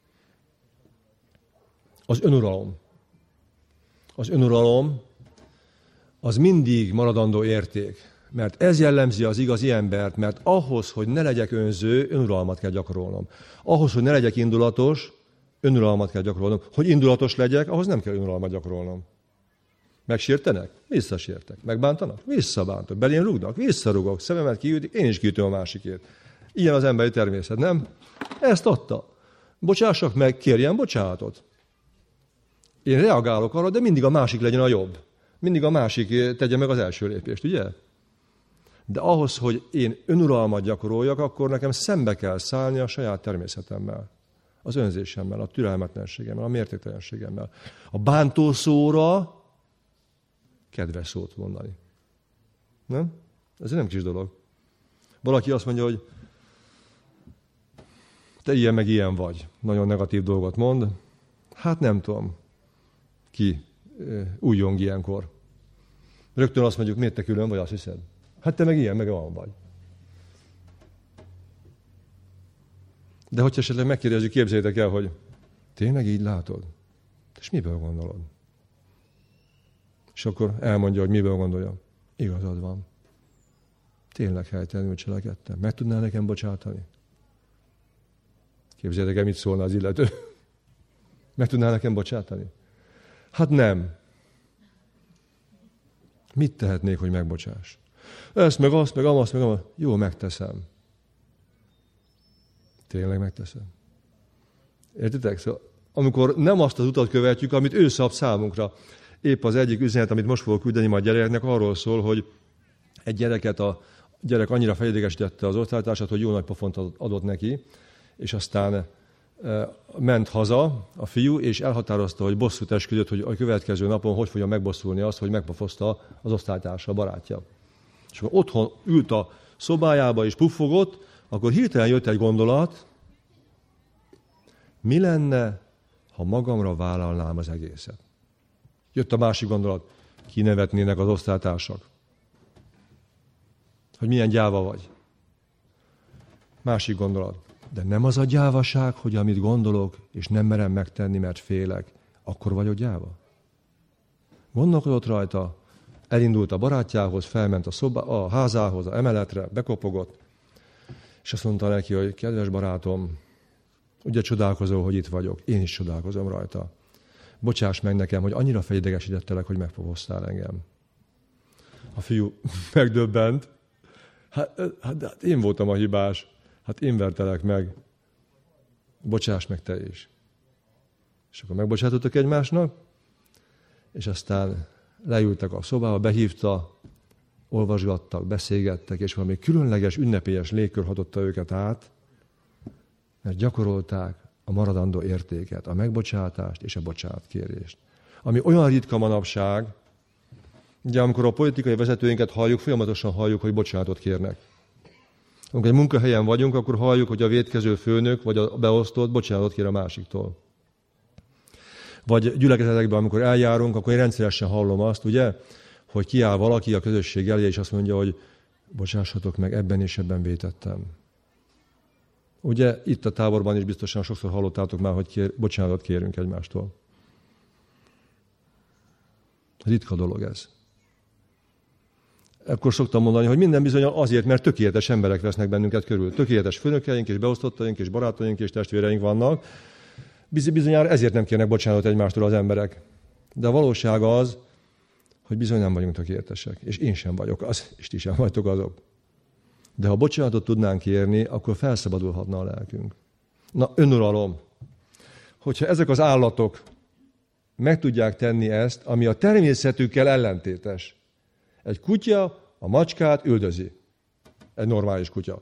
Az önuralom. Az önuralom az mindig maradandó érték. Mert ez jellemzi az igazi embert, mert ahhoz, hogy ne legyek önző, önuralmat kell gyakorolnom. Ahhoz, hogy ne legyek indulatos, önuralmat kell gyakorolnom. Hogy indulatos legyek, ahhoz nem kell önuralmat gyakorolnom. Megsértenek? Visszasértek. Megbántanak? Visszabántok. Belén rúgnak? Visszarúgok. Szememet kiütik, én is kiütöm a másikét. Ilyen az emberi természet, nem? Ezt adta. Bocsássak meg, kérjen bocsánatot. Én reagálok arra, de mindig a másik legyen a jobb. Mindig a másik tegye meg az első lépést, ugye? De ahhoz, hogy én önuralmat gyakoroljak, akkor nekem szembe kell szállni a saját természetemmel. Az önzésemmel, a türelmetlenségemmel, a mértéktelenségemmel. A bántó szóra kedves szót mondani. Nem? Ez nem kis dolog. Valaki azt mondja, hogy te ilyen meg ilyen vagy. Nagyon negatív dolgot mond. Hát nem tudom, ki újjong ilyenkor. Rögtön azt mondjuk, miért te külön vagy, azt hiszed? Hát te meg ilyen, meg olyan vagy. De hogyha esetleg megkérdezzük, képzeljétek el, hogy tényleg így látod? És miből gondolod? És akkor elmondja, hogy miből gondolja. Igazad van. Tényleg helytelenül cselekedtem. Meg tudnál nekem bocsátani? Képzeljétek el, mit szólna az illető. Meg tudnál nekem bocsátani? Hát nem. Mit tehetnék, hogy megbocsáss? Ezt, meg azt, meg amazt, meg amazt. Jó, megteszem. Tényleg megteszem. Értitek? Szóval, amikor nem azt az utat követjük, amit ő szab számunkra. Épp az egyik üzenet, amit most fogok küldeni majd gyereknek, arról szól, hogy egy gyerek annyira felidegesítette az osztálytársat, hogy jó nagy pofont adott neki, és aztán ment haza a fiú, és elhatározta, hogy bosszút esküdött, hogy a következő napon hogy fogja megbosszulni azt, hogy megpofozta az osztálytársa, a barátja. És akkor otthon ült a szobájába és puffogott, akkor hirtelen jött egy gondolat, mi lenne, ha magamra vállalnám az egészet? Jött a másik gondolat, kinevetnének az osztálytársak. Hogy milyen gyáva vagy. Másik gondolat, de nem az a gyávaság, hogy amit gondolok, és nem merem megtenni, mert félek, akkor vagyok gyáva? Gondolkodott rajta, Elindult a barátjához, felment a házához, a emeletre, bekopogott, és azt mondta neki, hogy kedves barátom, ugye csodálkozol, hogy itt vagyok. Én is csodálkozom rajta. Bocsáss meg nekem, hogy annyira felidegesítettelek, hogy megpofoztál engem. A fiú megdöbbent. Hát én voltam a hibás. Hát én vertelek meg. Bocsáss meg te is. És akkor megbocsátottak egymásnak, és aztán leültek a szobába, behívta, olvasgattak, beszélgettek, és valami különleges, ünnepélyes légkör hatotta őket át, mert gyakorolták a maradandó értéket, a megbocsátást és a bocsánatkérést. Ami olyan ritka manapság, ugye amikor a politikai vezetőinket halljuk, folyamatosan halljuk, hogy bocsánatot kérnek. Amikor egy munkahelyen vagyunk, akkor halljuk, hogy a vétkező főnök vagy a beosztott bocsánatot kér a másiktól. Vagy gyülekezetekben, amikor eljárunk, akkor én rendszeresen hallom azt, ugye, hogy kiáll valaki a közösség elé, és azt mondja, hogy bocsássatok meg, ebben és ebben vétettem. Ugye itt a táborban is biztosan sokszor hallottátok már, hogy bocsánatot kérünk egymástól. Ritka dolog ez. Akkor szoktam mondani, hogy minden bizonnyal azért, mert tökéletes emberek vesznek bennünket körül. Tökéletes főnökeink és beosztottaink és barátaink és testvéreink vannak. Bizonyára ezért nem kérnek bocsánatot egymástól az emberek. De a valóság az, hogy bizony nem vagyunk tökéletesek. És én sem vagyok az, és ti sem vagytok azok. De ha bocsánatot tudnánk kérni, akkor felszabadulhatna a lelkünk. Na, önuralom. Hogyha ezek az állatok meg tudják tenni ezt, ami a természetükkel ellentétes. Egy kutya a macskát üldözi. Egy normális kutya.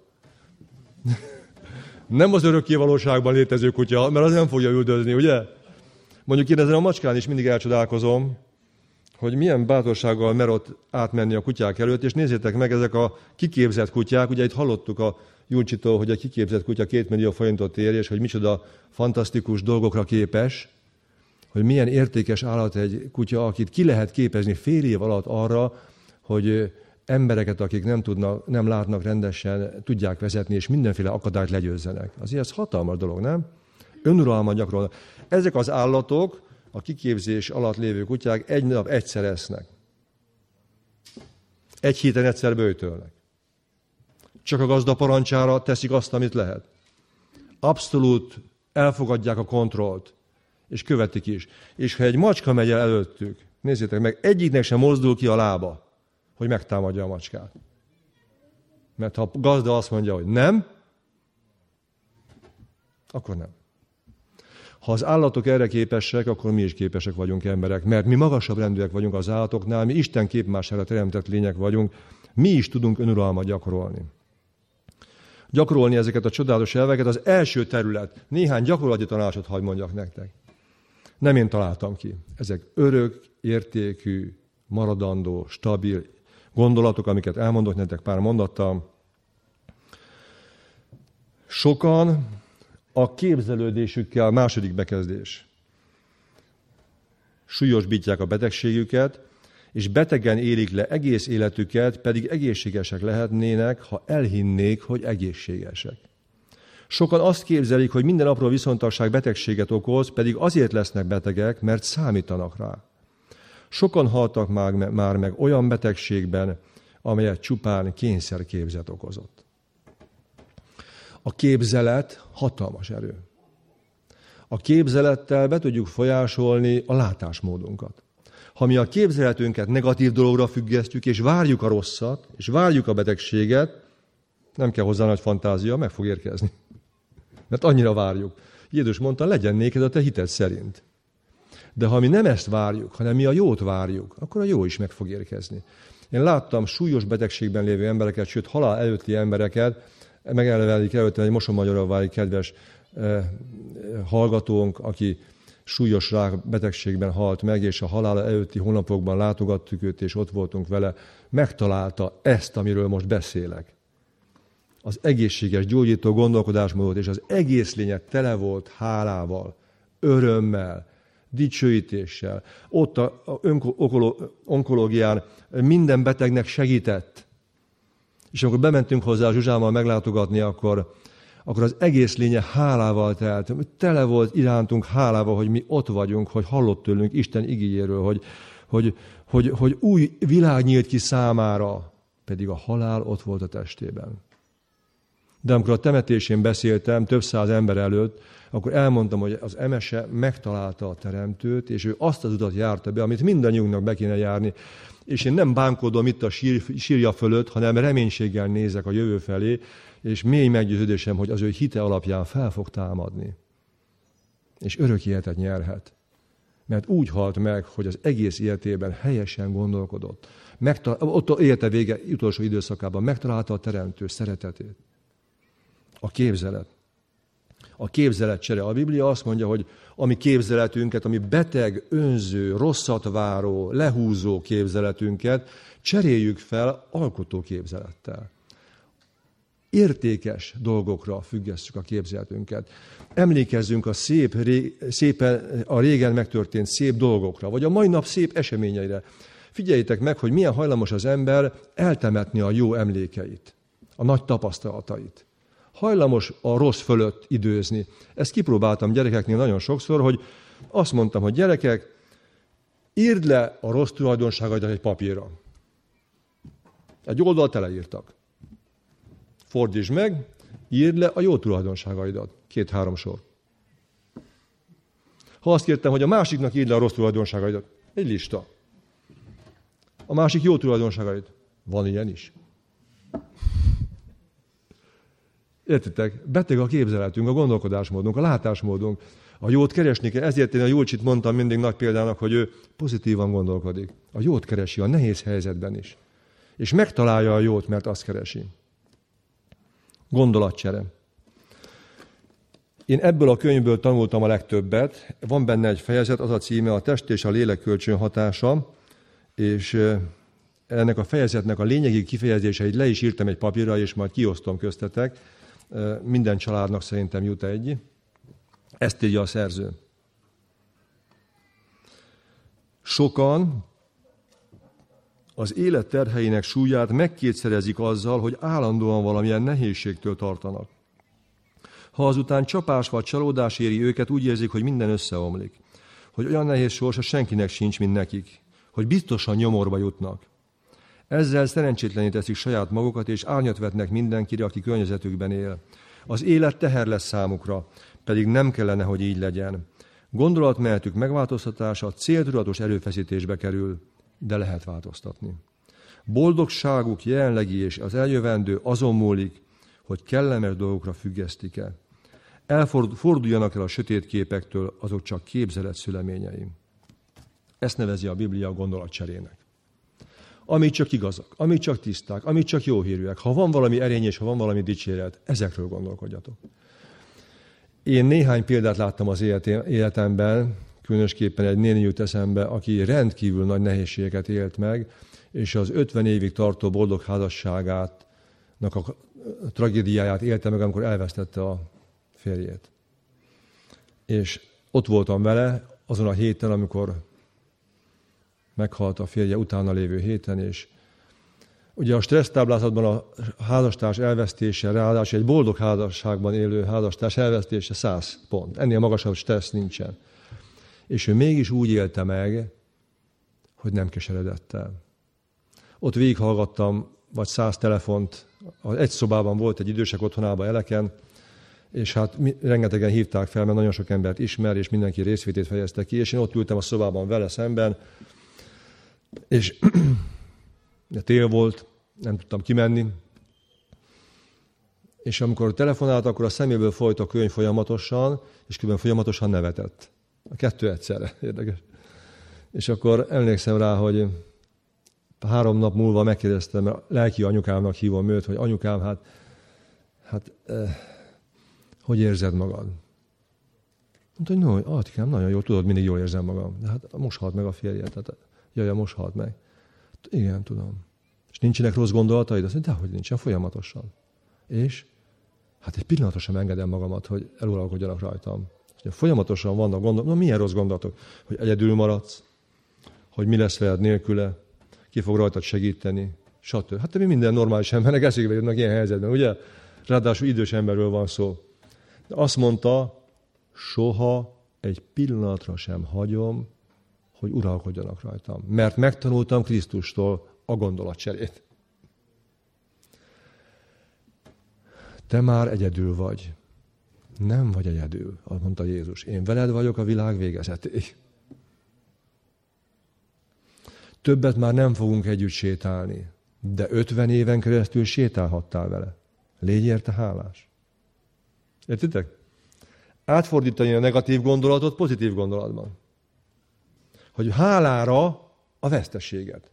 Nem az örökké valóságban létező kutya, mert az nem fogja üldözni, ugye? Mondjuk én ezen a macskán is mindig elcsodálkozom, hogy milyen bátorsággal mer ott átmenni a kutyák előtt, és nézzétek meg, ezek a kiképzett kutyák, ugye itt hallottuk a Julcsitól, hogy a kiképzett kutya 2 millió forintot ér, és hogy micsoda fantasztikus dolgokra képes, hogy milyen értékes állat egy kutya, akit ki lehet képezni fél év alatt arra, hogy embereket, akik nem látnak rendesen, tudják vezetni, és mindenféle akadályt legyőzzenek. Azért ez hatalmas dolog, nem? Önuralmat gyakorolnak. Ezek az állatok, a kiképzés alatt lévő kutyák egy nap egyszer esznek. Egy héten egyszer böjtölnek. Csak a gazda parancsára teszik azt, amit lehet. Abszolút elfogadják a kontrollt, és követik is. És ha egy macska megy el előttük, nézzétek meg, egyiknek sem mozdul ki a lába, hogy megtámadja a macskát. Mert ha a gazda azt mondja, hogy nem, akkor nem. Ha az állatok erre képesek, akkor mi is képesek vagyunk emberek, mert mi magasabb rendűek vagyunk az állatoknál, mi Isten képmására teremtett lények vagyunk, mi is tudunk önuralmat gyakorolni. Gyakorolni ezeket a csodálatos elveket az első terület. Néhány gyakorlati tanácsot hadd mondjak nektek. Nem én találtam ki. Ezek örök, értékű, maradandó, stabil gondolatok, amiket elmondok nektek pár mondattal. Sokan a képzelődésükkel, második bekezdés, súlyosbítják a betegségüket, és betegen élik le egész életüket, pedig egészségesek lehetnének, ha elhinnék, hogy egészségesek. Sokan azt képzelik, hogy minden apró viszontagság betegséget okoz, pedig azért lesznek betegek, mert számítanak rá. Sokan haltak már meg olyan betegségben, amelyet csupán kényszerképzet okozott. A képzelet hatalmas erő. A képzelettel be tudjuk folyásolni a látásmódunkat. Ha mi a képzeletünket negatív dologra függesztjük, és várjuk a rosszat, és várjuk a betegséget, nem kell hozzá nagy fantázia, meg fog érkezni. Mert annyira várjuk. Jézus mondta, legyen néked a te hited szerint. De ha mi nem ezt várjuk, hanem mi a jót várjuk, akkor a jó is meg fog érkezni. Én láttam súlyos betegségben lévő embereket, sőt halál előtti embereket, megelvelik előtte egy Mosonmagyaróvári kedves hallgatónk, aki súlyos rákbetegségben halt meg, és a halála előtti hónapokban látogattuk őt, és ott voltunk vele, megtalálta ezt, amiről most beszélek. Az egészséges, gyógyító gondolkodásmódot, és az egész lénye tele volt hálával, örömmel, dicsőítéssel. Ott a onkológián minden betegnek segített. És amikor bementünk hozzá a Zsuzsámmal meglátogatni, akkor az egész lénye hálával telt. Tele volt irántunk hálával, hogy mi ott vagyunk, hogy hallott tőlünk Isten igéjéről, hogy új világ nyílt ki számára, pedig a halál ott volt a testében. De amikor a temetésén beszéltem több száz ember előtt, akkor elmondtam, hogy az emese megtalálta a teremtőt, és ő azt az utat járta be, amit mindannyiunknak be kéne járni. És én nem bánkodom itt a sírja fölött, hanem reménységgel nézek a jövő felé, és mély meggyőződésem, hogy az ő hite alapján fel fog támadni. És örök életet nyerhet. Mert úgy halt meg, hogy az egész életében helyesen gondolkodott. Ott élete vége utolsó időszakában megtalálta a teremtő szeretetét. A képzelet. A képzeletcsere. A Biblia azt mondja, hogy a mi képzeletünket, ami beteg, önző, rosszat váró, lehúzó képzeletünket cseréljük fel alkotó képzelettel. Értékes dolgokra függesszük a képzeletünket. Emlékezzünk a régen megtörtént szép dolgokra, vagy a mai nap szép eseményeire. Figyeljétek meg, hogy milyen hajlamos az ember eltemetni a jó emlékeit, a nagy tapasztalatait. Hajlamos a rossz fölött időzni. Ezt kipróbáltam gyerekeknél nagyon sokszor, hogy azt mondtam, hogy gyerekek, írd le a rossz tulajdonságaidat egy papírra. Egy oldalt teleírtak. Fordítsd meg, írd le a jó tulajdonságaidat. 2-3 sor. Ha azt kértem, hogy a másiknak írd le a rossz tulajdonságaidat, egy lista. A másik jó tulajdonságait. Van ilyen is. Értitek? Beteg a képzeletünk, a gondolkodásmódunk, a látásmódunk. A jót keresni kell. Ezért én a Júlcsit mondtam mindig nagy példának, hogy ő pozitívan gondolkodik. A jót keresi a nehéz helyzetben is. És megtalálja a jót, mert azt keresi. Gondolatcsere. Én ebből a könyvből tanultam a legtöbbet. Van benne egy fejezet, az a címe a test és a lélek kölcsönhatása, és ennek a fejezetnek a lényegi kifejezéseit le is írtam egy papírra, és majd kiosztom köztetek. Minden családnak szerintem jut egy. Ezt írja a szerző. Sokan az élet terheinek súlyát megkétszerezik azzal, hogy állandóan valamilyen nehézségtől tartanak. Ha azután csapás vagy csalódás éri őket, úgy érzik, hogy minden összeomlik. Hogy olyan nehéz sorsa senkinek sincs, mint nekik. Hogy biztosan nyomorba jutnak. Ezzel szerencsétlenné teszik saját magukat, és árnyat vetnek mindenkire, aki környezetükben él. Az élet teher lesz számukra, pedig nem kellene, hogy így legyen. Gondolatmenetük megváltoztatása céltudatos erőfeszítésbe kerül, de lehet változtatni. Boldogságuk jelenlegi és az eljövendő azon múlik, hogy kellemes dolgokra függesztik-e. Forduljanak el a sötét képektől, azok csak képzelet szüleményei. Ezt nevezi a Biblia a gondolatcserének. Amik csak igazak, amik csak tiszták, amik csak jó hírűek. Ha van valami erény és ha van valami dicséret, ezekről gondolkodjatok. Én néhány példát láttam az életemben, különösképpen egy néni jut eszembe, aki rendkívül nagy nehézségeket élt meg, és az 50 évig tartó boldog házasságának a tragédiáját élte meg, amikor elvesztette a férjét. És ott voltam vele azon a héten, amikor meghalt a férje utána lévő héten, és ugye a stressztáblázatban a házastárs elvesztése, ráadásul egy boldog házasságban élő házastárs elvesztése 100 pont. Ennél magasabb stressz nincsen. És ő mégis úgy élte meg, hogy nem keseredett el. Ott végighallgattam, vagy 100 telefont, egy szobában volt egy idősek otthonában Eleken, és hát rengetegen hívták fel, mert nagyon sok embert ismer, és mindenki részvétét fejezte ki, és én ott ültem a szobában vele szemben, és tél volt, nem tudtam kimenni, és amikor telefonált, akkor a szeméből folyt a könyv folyamatosan, és különben folyamatosan nevetett. A kettő egyszerre, érdekes. És akkor emlékszem rá, hogy 3 nap múlva megkérdeztem, mert lelki anyukámnak hívom őt, hogy anyukám, hogy érzed magad? Mondta, hogy Atikám, nagyon jól tudod, mindig jól érzem magam. De hát most halt meg a férje, tehát jaj, most halt meg. Igen, tudom. És nincsenek rossz gondolataid? Azt mondja, dehogy nincsen, folyamatosan. És? Hát egy pillanatra sem engedem magamat, hogy eluralkodjanak rajtam. Folyamatosan vannak gondolatok. Milyen rossz gondolatok? Hogy egyedül maradsz, hogy mi lesz veled nélküle, ki fog rajtad segíteni, stb. Hát minden normális embernek eszébe jutnak ilyen helyzetben, ugye? Ráadásul idős emberről van szó. De azt mondta, soha egy pillanatra sem hagyom, hogy uralkodjanak rajtam. Mert megtanultam Krisztustól a gondolatcserét. Te már egyedül vagy. Nem vagy egyedül, azt mondta Jézus. Én veled vagyok a világ végezetéig. Többet már nem fogunk együtt sétálni, de 50 éven keresztül sétálhattál vele. Légy érte hálás. Értitek? Átfordítani a negatív gondolatot pozitív gondolatban. Hogy hálára a veszteséget.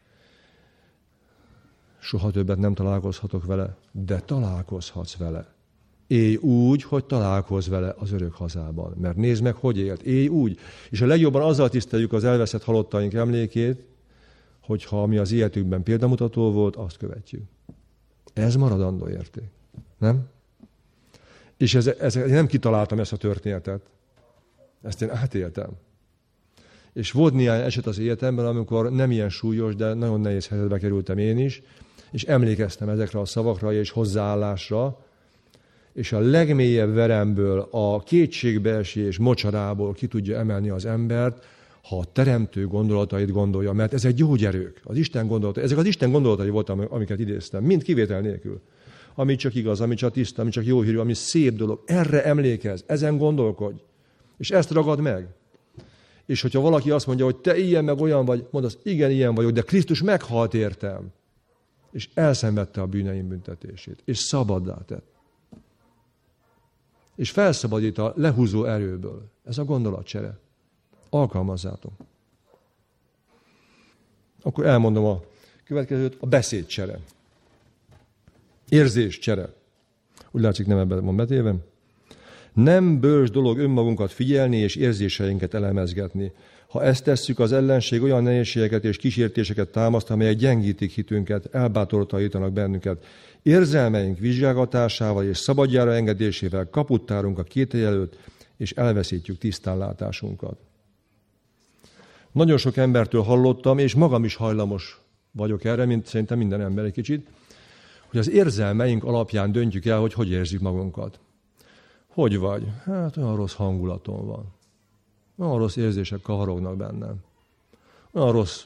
Soha többet nem találkozhatok vele, de találkozhatsz vele. Élj úgy, hogy találkozz vele az örök hazában. Mert nézd meg, hogy élt. Élj úgy. És a legjobban azzal tiszteljük az elveszett halottaink emlékét, hogyha ami az életükben példamutató volt, azt követjük. Ez maradandó érték. Nem? És én nem kitaláltam ezt a történetet. Ezt én átéltem. És volt néhány eset az életemben, amikor nem ilyen súlyos, de nagyon nehéz helyzetbe kerültem én is, és emlékeztem ezekre a szavakra és hozzáállásra, és a legmélyebb veremből, a kétségbeesés mocsarából ki tudja emelni az embert, ha a teremtő gondolatait gondolja, mert ezek gyógyerők, az Isten gondolatai. Ezek az Isten gondolatai voltak, amiket idéztem, mind kivétel nélkül. Ami csak igaz, ami csak tiszta, ami csak jó hírű, ami szép dolog. Erre emlékezz, ezen gondolkodj. És ezt ragad meg. És hogyha valaki azt mondja, hogy te ilyen meg olyan vagy, mondd azt, igen, ilyen vagyok, de Krisztus meghalt értem. És elszenvedte a bűneim büntetését. És szabaddá tett. És felszabadít a lehúzó erőből. Ez a gondolatcsere. Alkalmazzátok. Akkor elmondom a következőt, a beszédcsere. Érzéscsere. Úgy látszik, nem ebben van betéve. Nem bölcs dolog önmagunkat figyelni és érzéseinket elemezgetni. Ha ezt tesszük, az ellenség olyan nehézségeket és kísértéseket támaszt, amelyek gyengítik hitünket, elbátorítanak bennünket. Érzelmeink vizsgálgatásával és szabadjára engedésével kaput tárunk a kételj előtt, és elveszítjük tisztánlátásunkat. Nagyon sok embertől hallottam, és magam is hajlamos vagyok erre, mint szerintem minden ember egy kicsit, hogy az érzelmeink alapján döntjük el, hogy érzük magunkat. Hogy vagy? Hát olyan rossz hangulaton van. Olyan rossz érzések kavarognak bennem. Olyan rossz.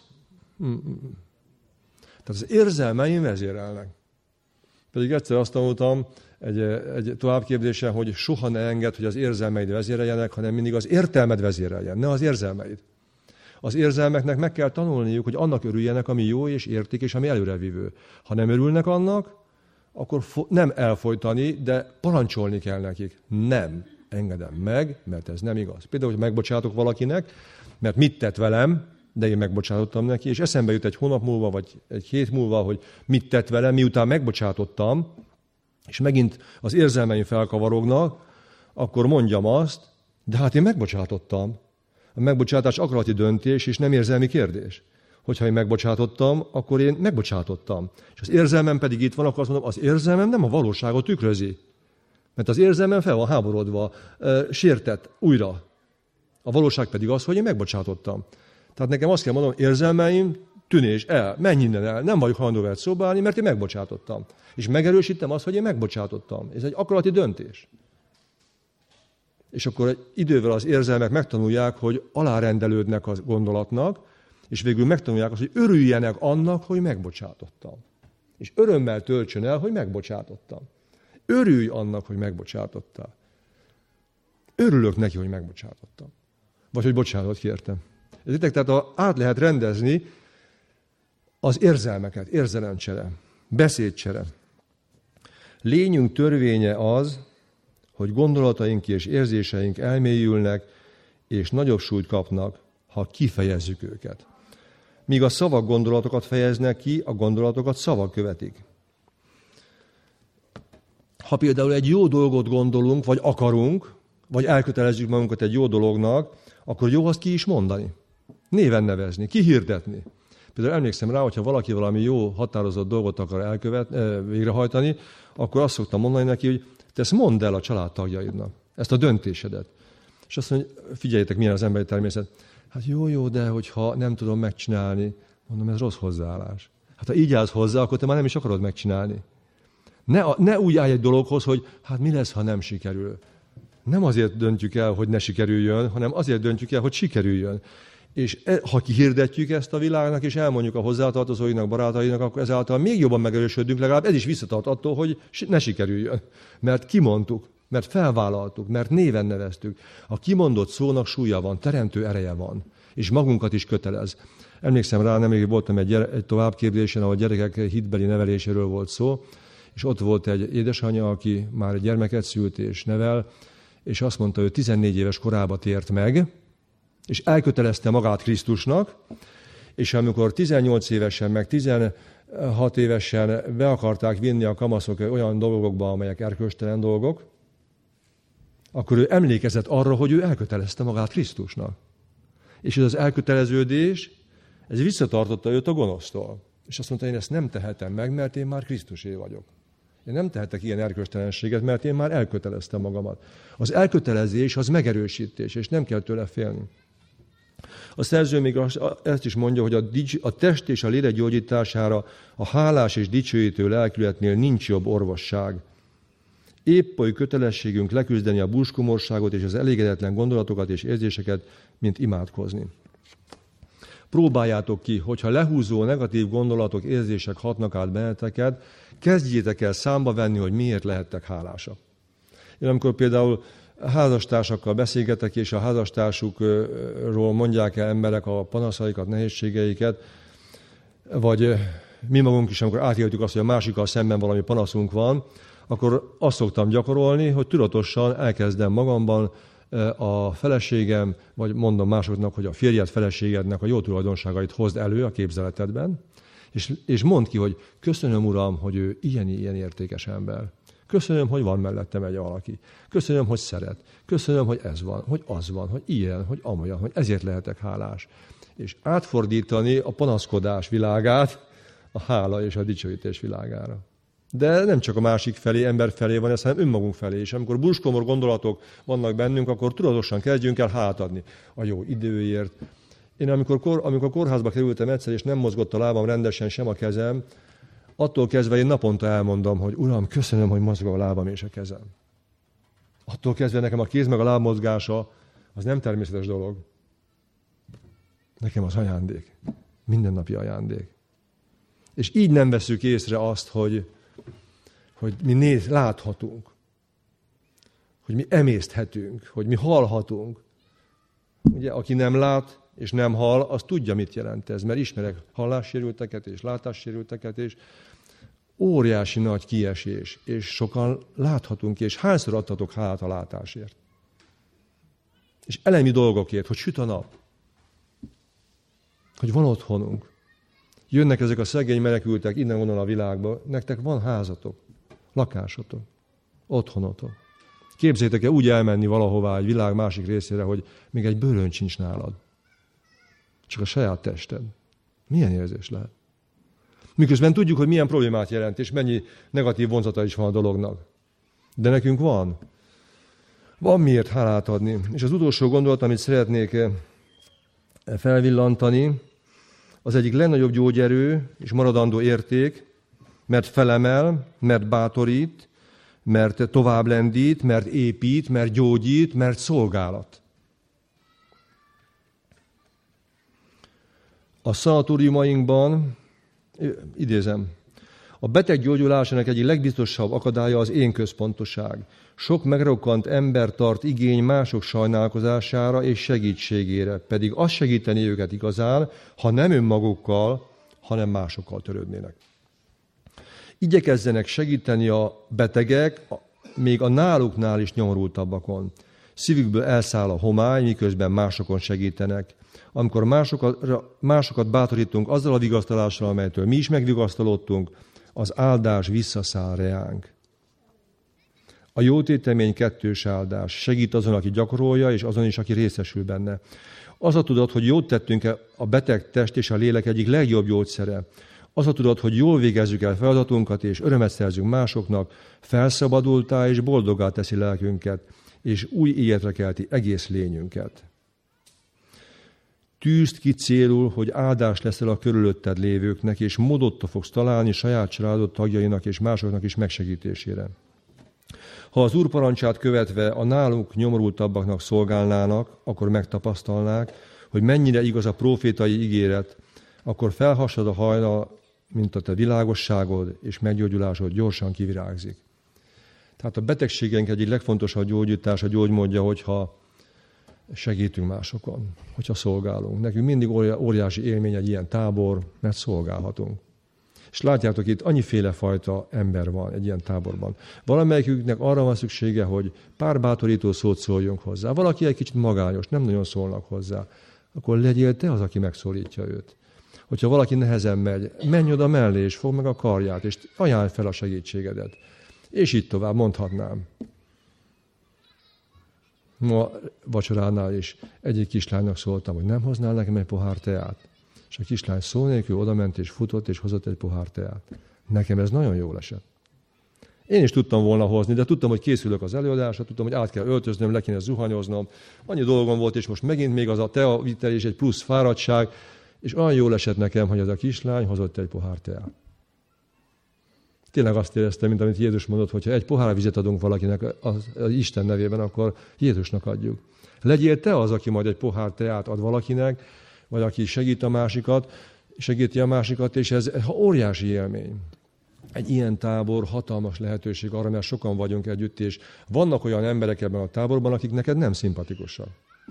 Tehát az érzelmeim vezérelnek. Pedig egyszer azt tanultam egy továbbképzésen, hogy soha ne engedd, hogy az érzelmeid vezéreljenek, hanem mindig az értelmed vezéreljen, ne az érzelmeid. Az érzelmeknek meg kell tanulniuk, hogy annak örüljenek, ami jó és érték, és ami előrevívő. Ha nem örülnek annak, akkor nem elfojtani, de parancsolni kell nekik. Nem engedem meg, mert ez nem igaz. Például, hogy megbocsátok valakinek, mert mit tett velem, de én megbocsátottam neki, és eszembe jut egy hónap múlva, vagy egy hét múlva, hogy mit tett velem, miután megbocsátottam, és megint az érzelmeim felkavarognak, akkor mondjam azt, de hát én megbocsátottam. A megbocsátás akarati döntés, és nem érzelmi kérdés. Hogyha én megbocsátottam, akkor én megbocsátottam. És az érzelmem pedig itt van, akkor azt mondom, az érzelmem nem a valóságot tükrözi. Mert az érzelmem fel van háborodva, sértett újra. A valóság pedig az, hogy én megbocsátottam. Tehát nekem azt kell mondanom, érzelmeim, tűnés, menj innen el, nem vagyok hajlandó veled szóba állni, mert én megbocsátottam. És megerősítem azt, hogy én megbocsátottam. Ez egy akarati döntés. És akkor idővel az érzelmek megtanulják, hogy alárendelődnek a gondolatnak, és végül megtanulják azt, hogy örüljenek annak, hogy megbocsátottam. És örömmel töltsön el, hogy megbocsátottam. Örülj annak, hogy megbocsátottál. Örülök neki, hogy megbocsátottam. Vagy hogy bocsánatot kértem. Tehát át lehet rendezni az érzelmeket, érzelemcsere, beszédcsere. Lényünk törvénye az, hogy gondolataink és érzéseink elmélyülnek, és nagyobb súlyt kapnak, ha kifejezzük őket. Míg a szavak gondolatokat fejeznek ki, a gondolatokat szavak követik. Ha például egy jó dolgot gondolunk, vagy akarunk, vagy elkötelezzük magunkat egy jó dolognak, akkor jó azt ki is mondani. Néven nevezni, kihirdetni. Például emlékszem rá, hogyha valaki valami jó, határozott dolgot akar végrehajtani, akkor azt szoktam mondani neki, hogy te ezt mondd el a családtagjaidnak, ezt a döntésedet. És azt mondja, figyeljétek, milyen az emberi természet. Hát jó, de hogyha nem tudom megcsinálni, mondom, ez rossz hozzáállás. Hát ha így állsz hozzá, akkor te már nem is akarod megcsinálni. Ne úgy állj egy dologhoz, hogy hát mi lesz, ha nem sikerül. Nem azért döntjük el, hogy ne sikerüljön, hanem azért döntjük el, hogy sikerüljön. És ha kihirdetjük ezt a világnak, és elmondjuk a hozzátartozóinak, barátainak, akkor ezáltal még jobban megerősödünk, legalább ez is visszatart attól, hogy ne sikerüljön. Mert kimondtuk, mert felvállaltuk, mert néven neveztük. A kimondott szónak súlya van, teremtő ereje van, és magunkat is kötelez. Emlékszem rá, nemrég voltam egy továbbképzésen, ahol gyerekek hitbeli neveléséről volt szó, és ott volt egy édesanyja, aki már egy gyermeket szült és nevel, és azt mondta, hogy 14 éves korába tért meg, és elkötelezte magát Krisztusnak, és amikor 18 évesen, meg 16 évesen be akarták vinni a kamaszok olyan dolgokba, amelyek erkölcstelen dolgok, akkor ő emlékezett arra, hogy ő elkötelezte magát Krisztusnak. És ez az elköteleződés, ez visszatartotta őt a gonosztól. És azt mondta, én ezt nem tehetem meg, mert én már Krisztusé vagyok. Én nem tehetek ilyen erkölcstelenséget, mert én már elköteleztem magamat. Az elkötelezés az megerősítés, és nem kell tőle félni. A szerző még ezt is mondja, hogy a test és a lélek gyógyítására a hálás és dicsőítő lelkületnél nincs jobb orvosság. Épp oly kötelességünk leküzdeni a búskomorságot és az elégedetlen gondolatokat és érzéseket, mint imádkozni. Próbáljátok ki, hogyha lehúzó negatív gondolatok, érzések hatnak át benneteket, kezdjétek el számba venni, hogy miért lehettek hálásak. Én amikor például házastársakkal beszélgetek, és a házastársukról mondják el emberek a panaszaikat, nehézségeiket, vagy mi magunk is, amikor átéltük azt, hogy a másikkal szemben valami panaszunk van, akkor azt szoktam gyakorolni, hogy tudatosan elkezdem magamban a feleségem, vagy mondom másoknak, hogy a férjed feleségednek a jó tulajdonságait hozd elő a képzeletedben, és mondd ki, hogy köszönöm, Uram, hogy ő ilyen értékes ember. Köszönöm, hogy van mellettem egy valaki. Köszönöm, hogy szeret. Köszönöm, hogy ez van, hogy az van, hogy ilyen, hogy amolyan, hogy ezért lehetek hálás. És átfordítani a panaszkodás világát a hála és a dicsőítés világára. De nem csak a másik felé, ember felé van ez, hanem önmagunk felé. És amikor búskomor gondolatok vannak bennünk, akkor tudatosan kezdjünk el hálát adni a jó időért. Én amikor kórházba kerültem egyszer, és nem mozgott a lábam rendesen, sem a kezem, attól kezdve én naponta elmondom, hogy Uram, köszönöm, hogy mozog a lábam és a kezem. Attól kezdve nekem a kéz meg a láb mozgása az nem természetes dolog. Nekem az ajándék. Mindennapi ajándék. És így nem veszük észre azt, hogy mi láthatunk, hogy mi emészthetünk, hogy mi hallhatunk. Ugye, aki nem lát és nem hall, az tudja, mit jelent ez, mert ismerek hallássérülteket és látássérülteket, és óriási nagy kiesés, és sokan láthatunk, és hányszor adhatok hálát a látásért. És elemi dolgokért, hogy süt a nap, hogy van otthonunk. Jönnek ezek a szegény menekültek innen-onnan a világba, nektek van házatok, lakásotok, otthonotok. Képzeljétek el úgy elmenni valahová egy világ másik részére, hogy még egy bőrön sincs nálad. Csak a saját tested. Milyen érzés lehet? Miközben tudjuk, hogy milyen problémát jelent, és mennyi negatív vonzata is van a dolognak. De nekünk van. Van miért hálát adni. És az utolsó gondolat, amit szeretnék felvillantani, az egyik legnagyobb gyógyerő és maradandó érték, mert felemel, mert bátorít, mert tovább lendít, mert épít, mert gyógyít, mert szolgálat. A szanatóriumainkban, idézem, a beteg gyógyulásának egyik legbiztosabb akadálya az én-központosság. Sok megrokkant ember tart igény mások sajnálkozására és segítségére, pedig azt segíteni őket igazán, ha nem önmagukkal, hanem másokkal törődnének. Igyekezzenek segíteni a betegek, még a náluknál is nyomorultabbakon. Szívükből elszáll a homály, miközben másokon segítenek. Amikor másokat bátorítunk azzal a vigasztalással, amelytől mi is megvigasztalodtunk, az áldás visszaszáll reánk. A jótétemény kettős áldás. Segít azon, aki gyakorolja, és azon is, aki részesül benne. Az a tudat, hogy jót tettünk a beteg test és a lélek egyik legjobb gyógyszere. Az a tudat, hogy jól végezzük el feladatunkat, és örömet szerzünk másoknak, felszabadultá és boldoggá teszi lelkünket, és új életre kelti egész lényünket. Tűzd ki célul, hogy áldás leszel a körülötted lévőknek, és módot fogsz találni saját családod tagjainak és másoknak is megsegítésére. Ha az Úr parancsát követve a nálunk nyomorultabbaknak szolgálnának, akkor megtapasztalnák, hogy mennyire igaz a prófétai ígéret, akkor felhassad a hajnal, mint a te világosságod és meggyógyulásod gyorsan kivirágzik. Tehát a betegségeink egyik legfontosabb gyógyítása, gyógymódja, hogyha segítünk másokon, hogyha szolgálunk. Nekünk mindig óriási élmény egy ilyen tábor, mert szolgálhatunk. És látjátok, itt annyiféle fajta ember van egy ilyen táborban. Valamelyiküknek arra van szüksége, hogy pár bátorító szót szóljunk hozzá. Valaki egy kicsit magányos, nem nagyon szólnak hozzá. Akkor legyél te az, aki megszólítja őt. Hogyha valaki nehezen megy, menj oda mellé, és fogd meg a karját, és ajánlj fel a segítségedet. És így tovább mondhatnám. Ma vacsoránál is egyik kislánynak szóltam, hogy nem hoznál nekem egy pohár teát. És a kislány szó nélkül odament és futott, és hozott egy pohár teát. Nekem ez nagyon jól esett. Én is tudtam volna hozni, de tudtam, hogy készülök az előadásra, tudtam, hogy át kell öltöznöm, le kéne zuhanyoznom. Annyi dolgom volt, és most megint még az a teavitel és egy plusz fáradtság, és olyan jól esett nekem, hogy az a kislány hozott egy pohár teát. Tényleg azt éreztem, mint amit Jézus mondott, hogyha egy pohár vizet adunk valakinek az Isten nevében, akkor Jézusnak adjuk. Legyél te az, aki majd egy pohár teát ad valakinek, vagy aki segíti a másikat, és ez óriási élmény. Egy ilyen tábor hatalmas lehetőség arra, mert sokan vagyunk együtt, és vannak olyan emberek ebben a táborban, akik neked nem szimpatikusak.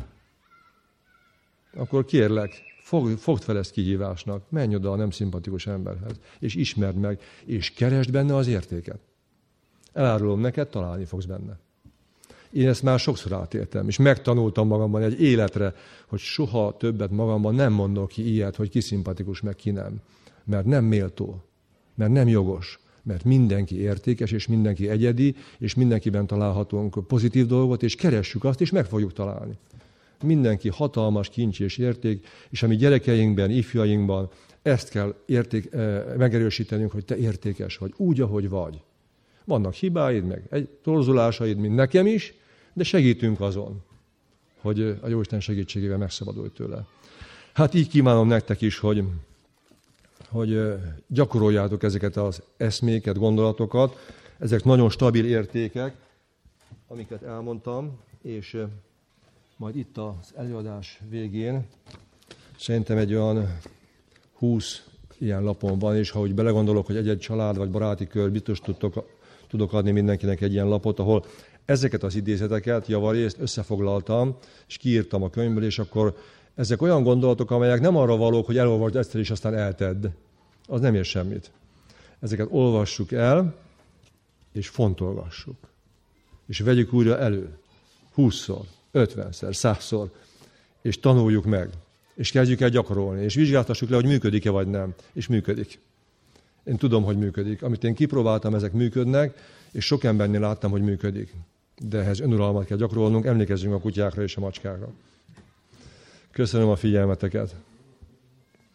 Akkor kérlek, fogd fel ezt kihívásnak, menj oda a nem szimpatikus emberhez, és ismerd meg, és keresd benne az értéket. Elárulom neked, találni fogsz benne. Én ezt már sokszor átéltem, és megtanultam magamban egy életre, hogy soha többet magamban nem mondok ki ilyet, hogy ki szimpatikus, meg ki nem. Mert nem méltó, mert nem jogos, mert mindenki értékes, és mindenki egyedi, és mindenkiben találhatunk pozitív dolgot, és keressük azt, és meg fogjuk találni. Mindenki hatalmas kincs és érték, és a mi gyerekeinkben, ifjainkban ezt kell megerősítenünk, hogy te értékes vagy, úgy, ahogy vagy. Vannak hibáid, meg egy torzulásaid, mint nekem is, de segítünk azon, hogy a Jóisten segítségével megszabadulj tőle. Hát így kívánom nektek is, hogy gyakoroljátok ezeket az eszméket, gondolatokat. Ezek nagyon stabil értékek, amiket elmondtam, és majd itt az előadás végén szerintem egy olyan 20 ilyen lapon van, és ha úgy belegondolok, hogy egy-egy család vagy baráti kör biztos tudok adni mindenkinek egy ilyen lapot, ahol ezeket az idézeteket javarészt összefoglaltam, és kiírtam a könyvből, és akkor ezek olyan gondolatok, amelyek nem arra valók, hogy elolvasd egyszer, és aztán eltedd. Az nem ér semmit. Ezeket olvassuk el, és fontolgassuk. És vegyük újra elő. 20-szor, 50-szer, 100-szor, és tanuljuk meg. És kezdjük el gyakorolni, és vizsgáltassuk le, hogy működik-e vagy nem. És működik. Én tudom, hogy működik. Amit én kipróbáltam, ezek működnek, és sok embernél láttam, hogy működik. De ehhez önuralmat kell gyakorolnunk, emlékezzünk a kutyákra és a macskákra. Köszönöm a figyelmeteket!